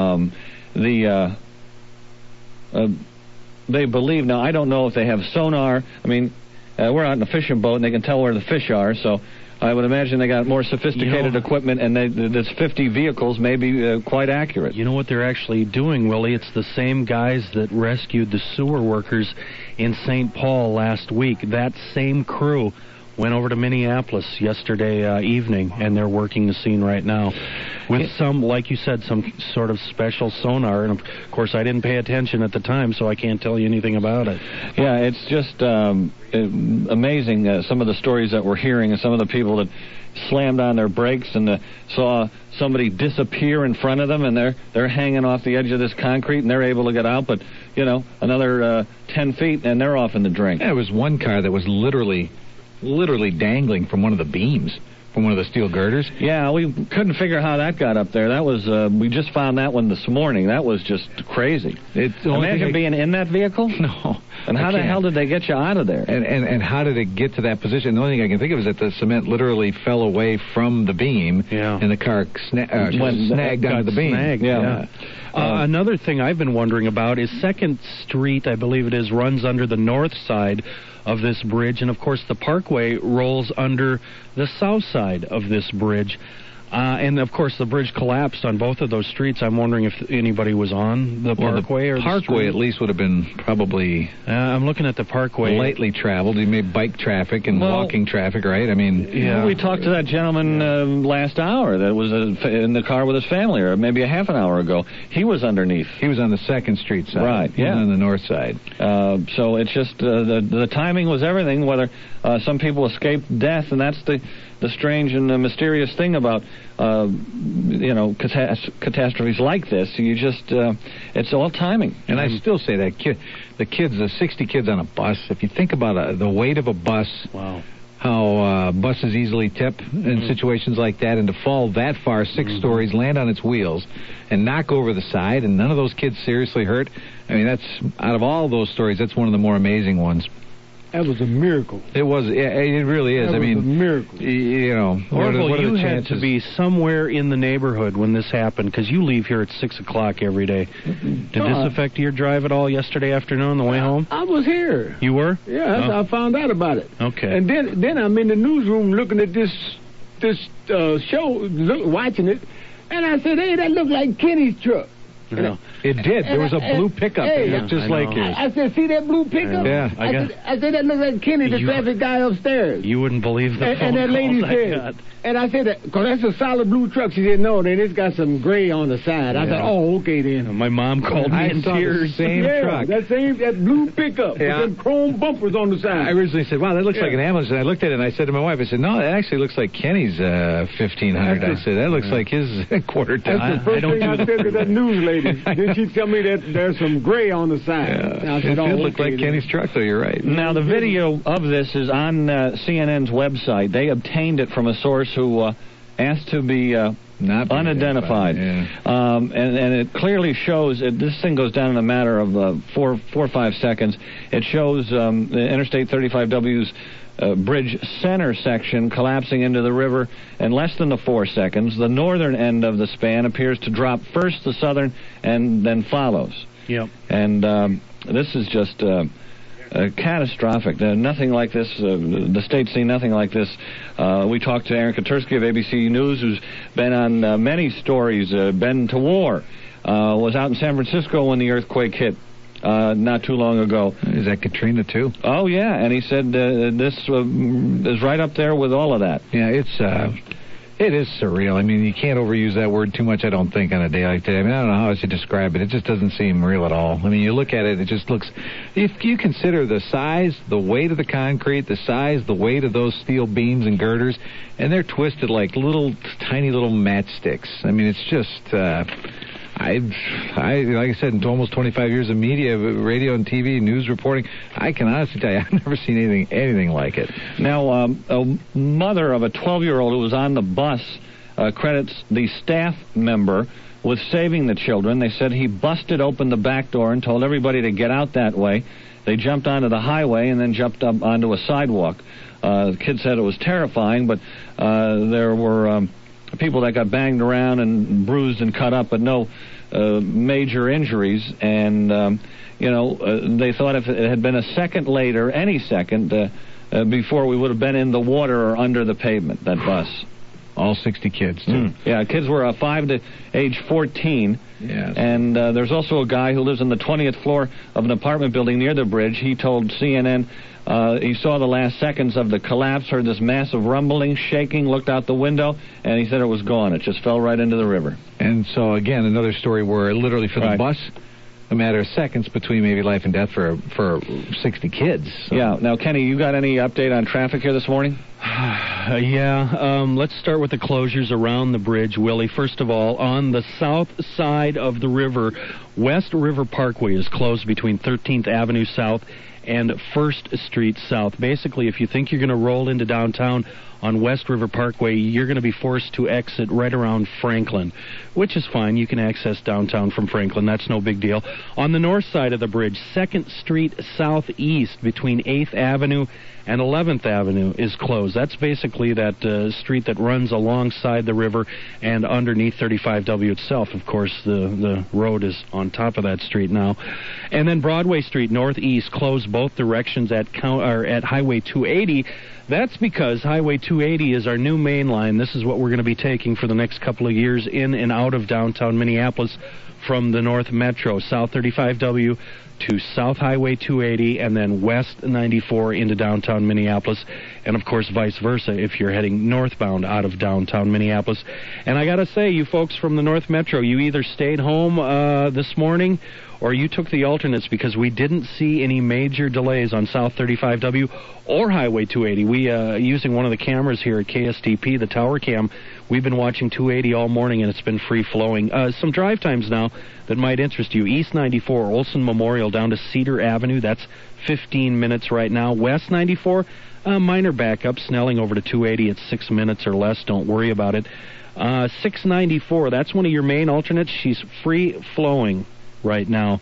They believe, now I don't know if they have sonar. I mean, we're out in a fishing boat and they can tell where the fish are, so... I would imagine they got more sophisticated equipment, and this 50 vehicles may be quite accurate. You know what they're actually doing, Willie? It's the same guys that rescued the sewer workers in St. Paul last week. That same crew went over to Minneapolis yesterday evening, and they're working the scene right now with some, like you said, some sort of special sonar. And, of course, I didn't pay attention at the time, so I can't tell you anything about it. Yeah, it's just amazing, some of the stories that we're hearing, and some of the people that slammed on their brakes and saw somebody disappear in front of them, and they're hanging off the edge of this concrete, and they're able to get out, but, another 10 feet, and they're off in the drink. Yeah, there was one car that was literally dangling from one of the beams, from one of the steel girders. Yeah, we couldn't figure how that got up there. That was we just found that one this morning. That was just crazy. Imagine being in that vehicle. No. And how the hell did they get you out of there? And how did it get to that position? The only thing I can think of is that the cement literally fell away from the beam, and the car snagged onto the beam. Another thing I've been wondering about is 2nd Street, I believe it is, runs under the north side of this bridge, and of course the Parkway rolls under the south side of this bridge. And, of course, the bridge collapsed on both of those streets. I'm wondering if anybody was on the Parkway or the Parkway at least would have been probably... I'm looking at the Parkway. Lightly traveled. You made bike traffic and walking traffic, right? I mean... Yeah. We talked to that gentleman last hour that was in the car with his family, or maybe a half an hour ago. He was underneath. He was on the 2nd Street side. Right, yeah. On the north side. So it's just the timing was everything, whether some people escaped death, and that's the strange and the mysterious thing about catastrophes like this. You just it's all timing. And I still say that the 60 kids on a bus, if you think about the weight of a bus, how buses easily tip in situations like that, and to fall that far, 6 stories, land on its wheels and knock over the side, and none of those kids seriously hurt. I mean, that's, out of all those stories, that's one of the more amazing ones. That was a miracle. It was. It really is. That was a miracle. You know, Oracle, what are you the had chances? to be somewhere in the neighborhood when this happened, because you leave here at 6 o'clock every day. Did this affect your drive at all yesterday afternoon on the way home? I was here. You were? Yeah, that's how I found out about it. Okay. And then I'm in the newsroom looking at this show, watching it, and I said, hey, that looked like Kenny's truck. No. It did. There was a blue pickup that looked just like his. I said, see that blue pickup? Yeah. I said, that looks like Kenny, the traffic guy upstairs. You wouldn't believe the phone And that lady calls I said, got. and I said, because that's a solid blue truck. She said, no, then it's got some gray on the side. I said, oh, okay then. My mom called me in tears. Same truck. That blue pickup with them chrome bumpers on the side. I originally said, wow, that looks like an ambulance. And I looked at it and I said to my wife, I said, no, it actually looks like Kenny's 1500. I said, that looks like his quarter ton. That's the first thing I said to that news lady. Then she tell me that there's some gray on the side. Yeah. I said, It looked like Kenny's truck, though. You're right. Now, the video of this is on CNN's website. They obtained it from a source who asked to be unidentified. And it clearly shows, this thing goes down in a matter of 4 or 5 seconds. It shows the Interstate 35W's bridge center section collapsing into the river in less than 4 seconds. The northern end of the span appears to drop first, the southern, and then follows. Yep. And this is just catastrophic. Nothing like this. The state's seen nothing like this. We talked to Aaron Katursky of ABC News, who's been on many stories, been to war, was out in San Francisco when the earthquake hit not too long ago. Is that Katrina, too? Oh, yeah, and he said this is right up there with all of that. Yeah, it is surreal. I mean, you can't overuse that word too much, I don't think, on a day like today. I mean, I don't know how else to describe it. It just doesn't seem real at all. I mean, you look at it, it just looks... If you consider the size, the weight of the concrete, the size, the weight of those steel beams and girders, and they're twisted like tiny little matchsticks. I mean, it's just... I like I said, in almost 25 years of media, radio and TV, news reporting, I can honestly tell you, I've never seen anything like it. Now, a mother of a 12-year-old who was on the bus credits the staff member with saving the children. They said he busted open the back door and told everybody to get out that way. They jumped onto the highway and then jumped up onto a sidewalk. The kid said it was terrifying, but there were... people that got banged around and bruised and cut up, but no major injuries. And, they thought if it had been a second later, any second, before we would have been in the water or under the pavement, that bus. All 60 kids, too. Yeah, kids were 5 to age 14. Yes. And there's also a guy who lives on the 20th floor of an apartment building near the bridge. He told CNN he saw the last seconds of the collapse, heard this massive rumbling, shaking, looked out the window, and he said it was gone. It just fell right into the river. And so, again, another story where literally for the bus, a matter of seconds between maybe life and death for 60 kids. So. Yeah. Now, Kenny, you got any update on traffic here this morning? Let's start with the closures around the bridge, Willie. First of all, on the south side of the river, West River Parkway is closed between 13th Avenue South and 1st Street South. Basically, if you think you're going to roll into downtown on West River Parkway, you're going to be forced to exit right around Franklin, which is fine. You can access downtown from Franklin. That's no big deal. On the north side of the bridge, 2nd Street Southeast between 8th Avenue and 11th Avenue is closed. That's basically that street that runs alongside the river and underneath 35W itself. Of course, the road is on top of that street now. And then Broadway Street Northeast closed both directions at Highway 280. That's because Highway 280 is our new main line. This is what we're going to be taking for the next couple of years in and out of downtown Minneapolis from the North Metro, South 35W to South Highway 280 and then West 94 into downtown Minneapolis, and of course vice versa if you're heading northbound out of downtown Minneapolis. And I gotta say, you folks from the North Metro, you either stayed home this morning or you took the alternates, because we didn't see any major delays on South 35W or Highway 280. We, using one of the cameras here at KSTP, the Tower Cam, we've been watching 280 all morning, and it's been free-flowing. Some drive times now that might interest you. East 94, Olson Memorial down to Cedar Avenue. That's 15 minutes right now. West 94, minor backup. Snelling over to 280. It's 6 minutes or less. Don't worry about it. 694, that's one of your main alternates. She's free-flowing right now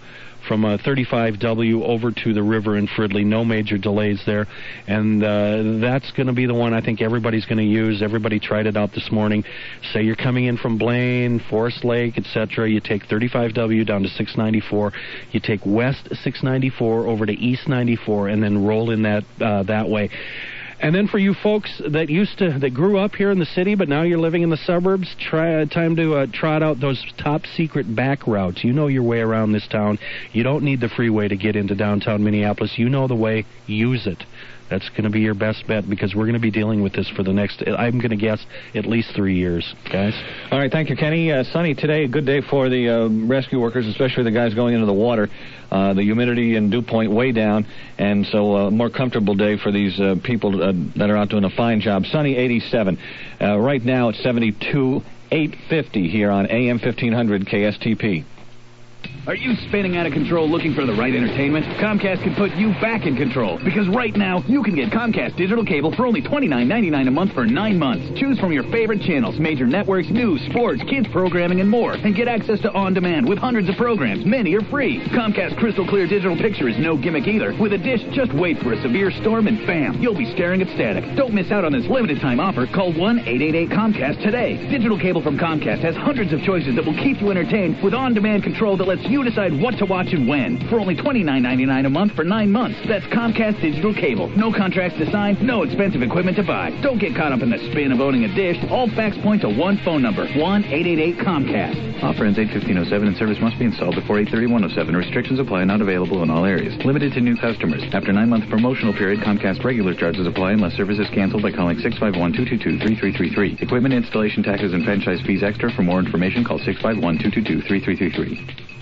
from 35W over to the river in Fridley. No major delays there. And that's going to be the one I think everybody's going to use. Everybody tried it out this morning. Say you're coming in from Blaine, Forest Lake, etc. You take 35W down to 694. You take west 694 over to east 94 and then roll in that way. And then for you folks that grew up here in the city, but now you're living in the suburbs, time to trot out those top secret back routes. You know your way around this town. You don't need the freeway to get into downtown Minneapolis. You know the way. Use it. That's going to be your best bet because we're going to be dealing with this for the next, I'm going to guess, at least 3 years, guys. All right, thank you, Kenny. Sunny today, a good day for the rescue workers, especially the guys going into the water. The humidity in Dew Point way down, and so a more comfortable day for these people that are out doing a fine job. Sunny, 87. Right now it's 72, 850 here on AM 1500 KSTP. Are you spinning out of control looking for the right entertainment? Comcast can put you back in control because right now you can get Comcast digital cable for only $29.99 a month for 9 months. Choose from your favorite channels, major networks, news, sports, kids programming, and more, and get access to On Demand with hundreds of programs. Many are free. Comcast crystal clear digital picture is no gimmick either. With a dish, just wait for a severe storm and bam, you'll be staring at static. Don't miss out on this limited time offer. Call 1-888-COMCAST today. Digital cable from Comcast has hundreds of choices that will keep you entertained with on-demand control that lets you decide what to watch and when for only $29.99 a month for 9 months. That's Comcast Digital Cable. No contracts to sign, no expensive equipment to buy. Don't get caught up in the spin of owning a dish. All facts point to one phone number, 1-888-COMCAST. Offer ends 8/15/07 and service must be installed before 8/31/07. Restrictions apply, not available in all areas. Limited to new customers. After 9-month promotional period, Comcast regular charges apply unless service is canceled by calling 651-222-3333. Equipment installation taxes and franchise fees extra. For more information, call 651-222-3333.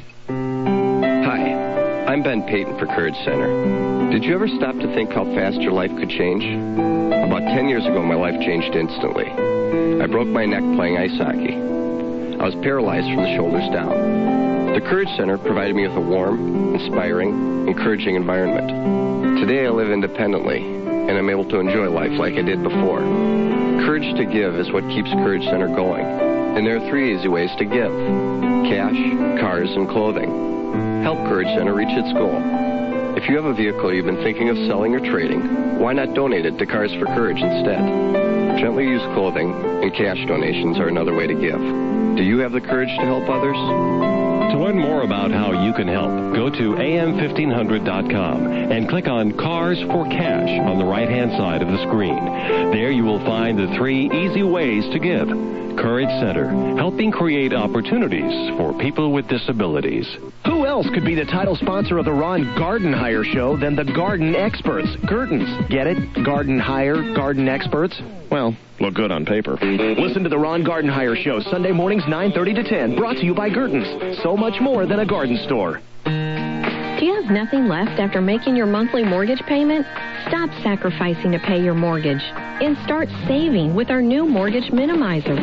Hi, I'm Ben Payton for Courage Center. Did you ever stop to think how fast your life could change? About 10 years ago, my life changed instantly. I broke my neck playing ice hockey. I was paralyzed from the shoulders down. The Courage Center provided me with a warm, inspiring, encouraging environment. Today I live independently, and I'm able to enjoy life like I did before. Courage to give is what keeps Courage Center going. And there are 3 easy ways to give: cash, cars, and clothing. Help Courage Center reach its goal. If you have a vehicle you've been thinking of selling or trading, why not donate it to Cars for Courage instead? Gently used clothing and cash donations are another way to give. Do you have the courage to help others? To learn more about how you can help, go to am1500.com and click on Cars for Cash on the right-hand side of the screen. There you will find the 3 easy ways to give. Courage Center, helping create opportunities for people with disabilities. Who else could be the title sponsor of the Ron Gardenhire Show than the Garden Experts? Gertens. Get it? Garden Hire, Garden Experts. Well, look good on paper. Listen to the Ron Gardenhire Show, Sunday mornings 9:30 to 10, brought to you by Gertens. So much more than a garden store. Do you have nothing left after making your monthly mortgage payment? Stop sacrificing to pay your mortgage and start saving with our new Mortgage Minimizer.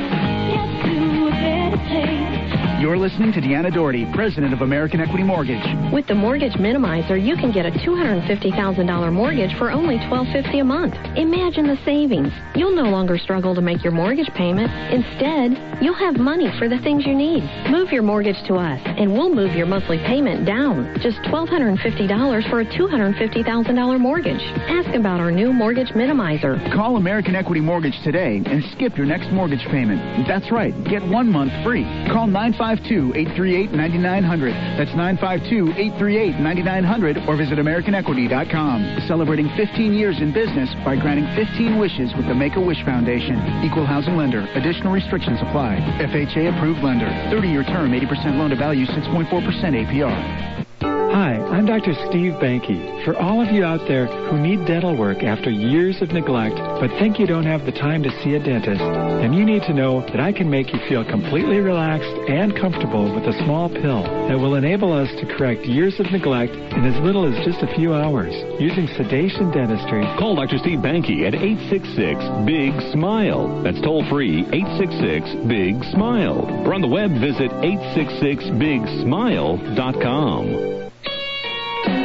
You're listening to Deanna Doherty, president of American Equity Mortgage. With the Mortgage Minimizer, you can get a $250,000 mortgage for only $1,250 a month. Imagine the savings. You'll no longer struggle to make your mortgage payment. Instead, you'll have money for the things you need. Move your mortgage to us, and we'll move your monthly payment down. Just $1,250 for a $250,000 mortgage. Ask about our new Mortgage Minimizer. Call American Equity Mortgage today and skip your next mortgage payment. That's right. Get 1 month free. Call 952-838-9900. That's 952-838-9900 or visit AmericanEquity.com. Celebrating 15 years in business by granting 15 wishes with the Make-A-Wish Foundation. Equal housing lender. Additional restrictions apply. FHA approved lender. 30-year term, 80% loan to value, 6.4% APR. Hi, I'm Dr. Steve Banke. For all of you out there who need dental work after years of neglect but think you don't have the time to see a dentist, then you need to know that I can make you feel completely relaxed and comfortable with a small pill that will enable us to correct years of neglect in as little as just a few hours using sedation dentistry. Call Dr. Steve Banke at 866-BIG-SMILE. That's toll-free, 866-BIG-SMILE. Or on the web, visit 866bigsmile.com.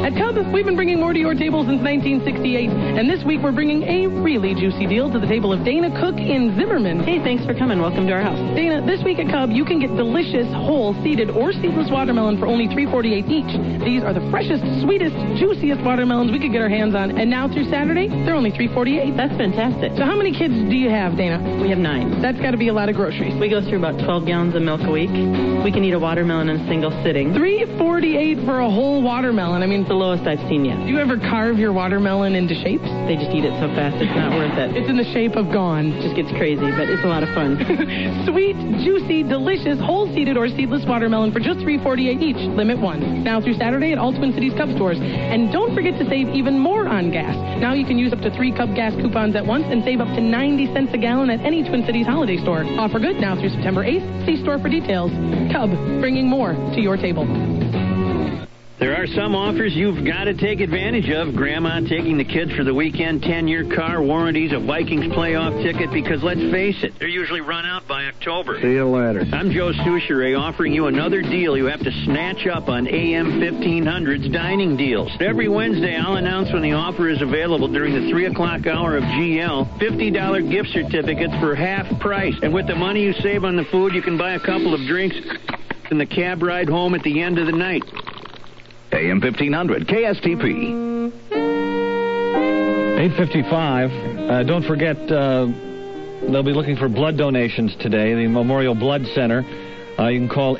At Cub, we've been bringing more to your table since 1968, and this week we're bringing a really juicy deal to the table of Dana Cook in Zimmerman. Hey, thanks for coming. Welcome to our house. Dana, this week at Cub, you can get delicious, whole, seeded, or seedless watermelon for only $3.48 each. These are the freshest, sweetest, juiciest watermelons we could get our hands on, and now through Saturday, they're only $3.48. That's fantastic. So how many kids do you have, Dana? We have 9. That's got to be a lot of groceries. We go through about 12 gallons of milk a week. We can eat a watermelon in a single sitting. $3.48 for a whole watermelon. I mean, it's the lowest I've seen yet. Do you ever carve your watermelon into shapes? They just eat it so fast, it's not worth it. It's in the shape of gone. It just gets crazy, but it's a lot of fun. Sweet, juicy, delicious, whole-seeded or seedless watermelon for just $3.48 each. Limit 1. Now through Saturday at all Twin Cities Cub stores. And don't forget to save even more on gas. Now you can use up to 3 Cub gas coupons at once and save up to 90 cents a gallon at any Twin Cities holiday store. Offer good now through September 8th. See store for details. Cub, bringing more to your table. There are some offers you've got to take advantage of. Grandma taking the kids for the weekend, 10-year car warranties, a Vikings playoff ticket, because let's face it, they're usually run out by October. See you later. I'm Joe Souchere offering you another deal you have to snatch up on AM 1500's dining deals. Every Wednesday, I'll announce when the offer is available during the 3 o'clock hour of GL. $50 gift certificates for half price. And with the money you save on the food, you can buy a couple of drinks and the cab ride home at the end of the night. AM 1500, KSTP. 8:55. Don't forget, they'll be looking for blood donations today. The Memorial Blood Center. You can call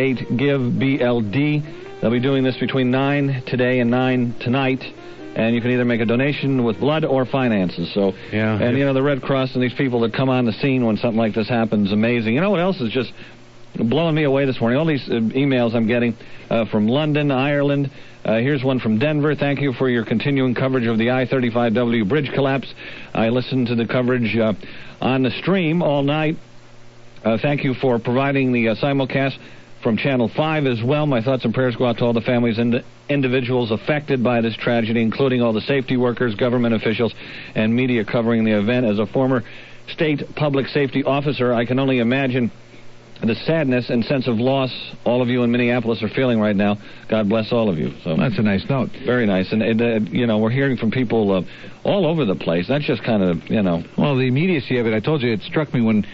888-GIVE-BLD. They'll be doing this between 9 today and 9 tonight. And you can either make a donation with blood or finances. So, yeah. And, the Red Cross and these people that come on the scene when something like this happens, amazing. You know what else is just blowing me away this morning? All these emails I'm getting from London, Ireland. Here's one from Denver. Thank you for your continuing coverage of the I-35W bridge collapse. I listened to the coverage on the stream all night. Thank you for providing the simulcast from Channel 5 as well. My thoughts and prayers go out to all the families and individuals affected by this tragedy, including all the safety workers, government officials, and media covering the event. As a former state public safety officer, I can only imagine the sadness and sense of loss all of you in Minneapolis are feeling right now. God bless all of you. So that's a nice note. Very nice. And, we're hearing from people all over the place. That's just kind of, Well, the immediacy of it, I told you, it struck me when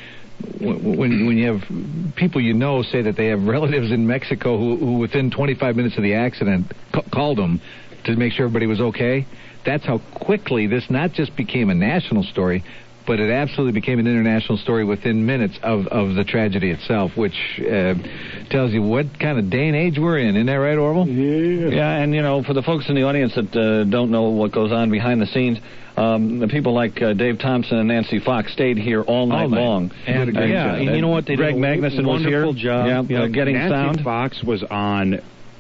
you have people say that they have relatives in Mexico who within 25 minutes of the accident called them to make sure everybody was okay. That's how quickly this not just became a national story, but it absolutely became an international story within minutes of the tragedy itself, which tells you what kind of day and age we're in. Isn't that right, Orville? Yeah, and, for the folks in the audience that don't know what goes on behind the scenes, the people like Dave Thompson and Nancy Fox stayed here all night long. And, and you know what? They Greg did a Magnuson was here. wonderful job. Getting Nancy sound. Fox was on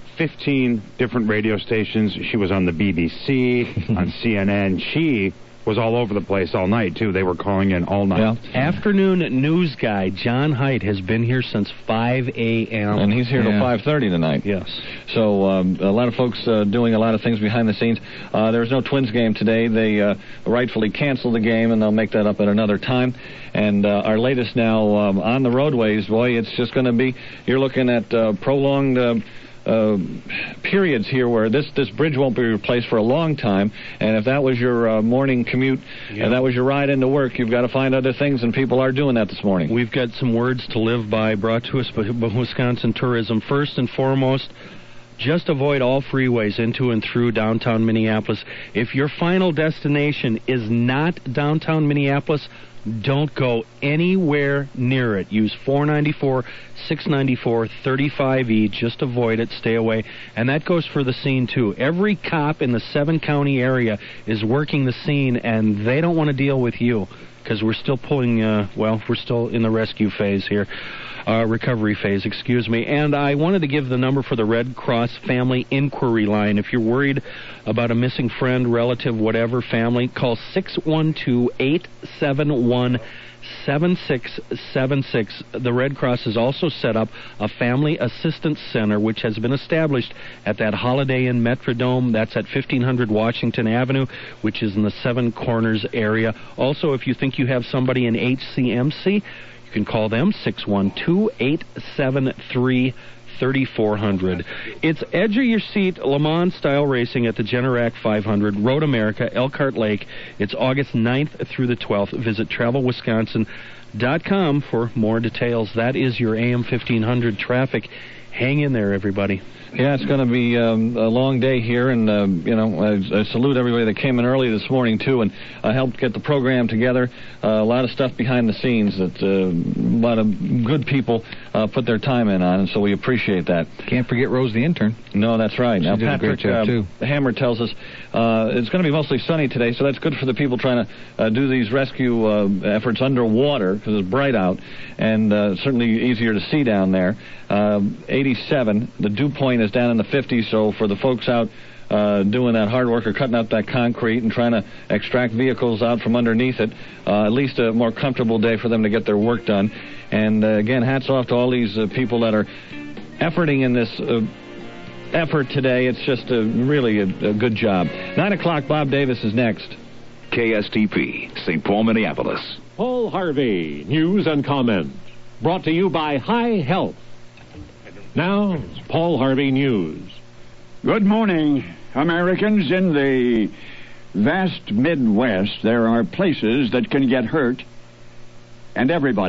15 different radio stations. She was on the BBC, on CNN. She was all over the place all night, too. They were calling in all night. Yeah. Afternoon news guy John Haidt has been here since 5 a.m. And he's here till 5:30 tonight. Yes. So a lot of folks doing a lot of things behind the scenes. There's no Twins game today. They rightfully canceled the game, and they'll make that up at another time. And our latest now on the roadways, boy, it's just going to be, you're looking at prolonged periods here where this bridge won't be replaced for a long time, and if that was your morning commute and that was your ride into work, you've got to find other things, and people are doing that this morning. We've got some words to live by brought to us by Wisconsin Tourism. First and foremost, just avoid all freeways into and through downtown Minneapolis. If your final destination is not downtown Minneapolis, don't go anywhere near it. Use 494, 694, 35E. Just avoid it. Stay away. And that goes for the scene, too. Every cop in the 7-county area is working the scene, and they don't want to deal with you because we're still pulling, we're still in the rescue phase here. Recovery phase, excuse me. And I wanted to give the number for the Red Cross Family Inquiry Line. If you're worried about a missing friend, relative, whatever, family, call 612-871-7676. The Red Cross has also set up a Family Assistance Center, which has been established at that Holiday Inn Metrodome. That's at 1500 Washington Avenue, which is in the Seven Corners area. Also, if you think you have somebody in HCMC, you can call them, 612-873-5050. 3,400. It's edge-of-your-seat Le Mans-style racing at the Generac 500, Road America, Elkhart Lake. It's August 9th through the 12th. Visit TravelWisconsin.com for more details. That is your AM 1500 traffic. Hang in there, everybody. Yeah, it's going to be a long day here, and, I salute everybody that came in early this morning, too, and helped get the program together. A lot of stuff behind the scenes that a lot of good people put their time in on, and so we appreciate that. Can't forget Rose, the intern. No, that's right. She now, did Patrick a great job, too. Hammer tells us it's going to be mostly sunny today, so that's good for the people trying to do these rescue efforts underwater, because it's bright out, and certainly easier to see down there. 87. The dew point is down in the 50s, so for the folks out doing that hard work or cutting up that concrete and trying to extract vehicles out from underneath it, at least a more comfortable day for them to get their work done. And again, hats off to all these people that are efforting in this effort today. It's just really a good job. 9 o'clock, Bob Davis is next. KSTP, St. Paul, Minneapolis. Paul Harvey, news and comment. Brought to you by High Health. Now, it's Paul Harvey News. Good morning, Americans. In the vast Midwest, there are places that can get hurt, and everybody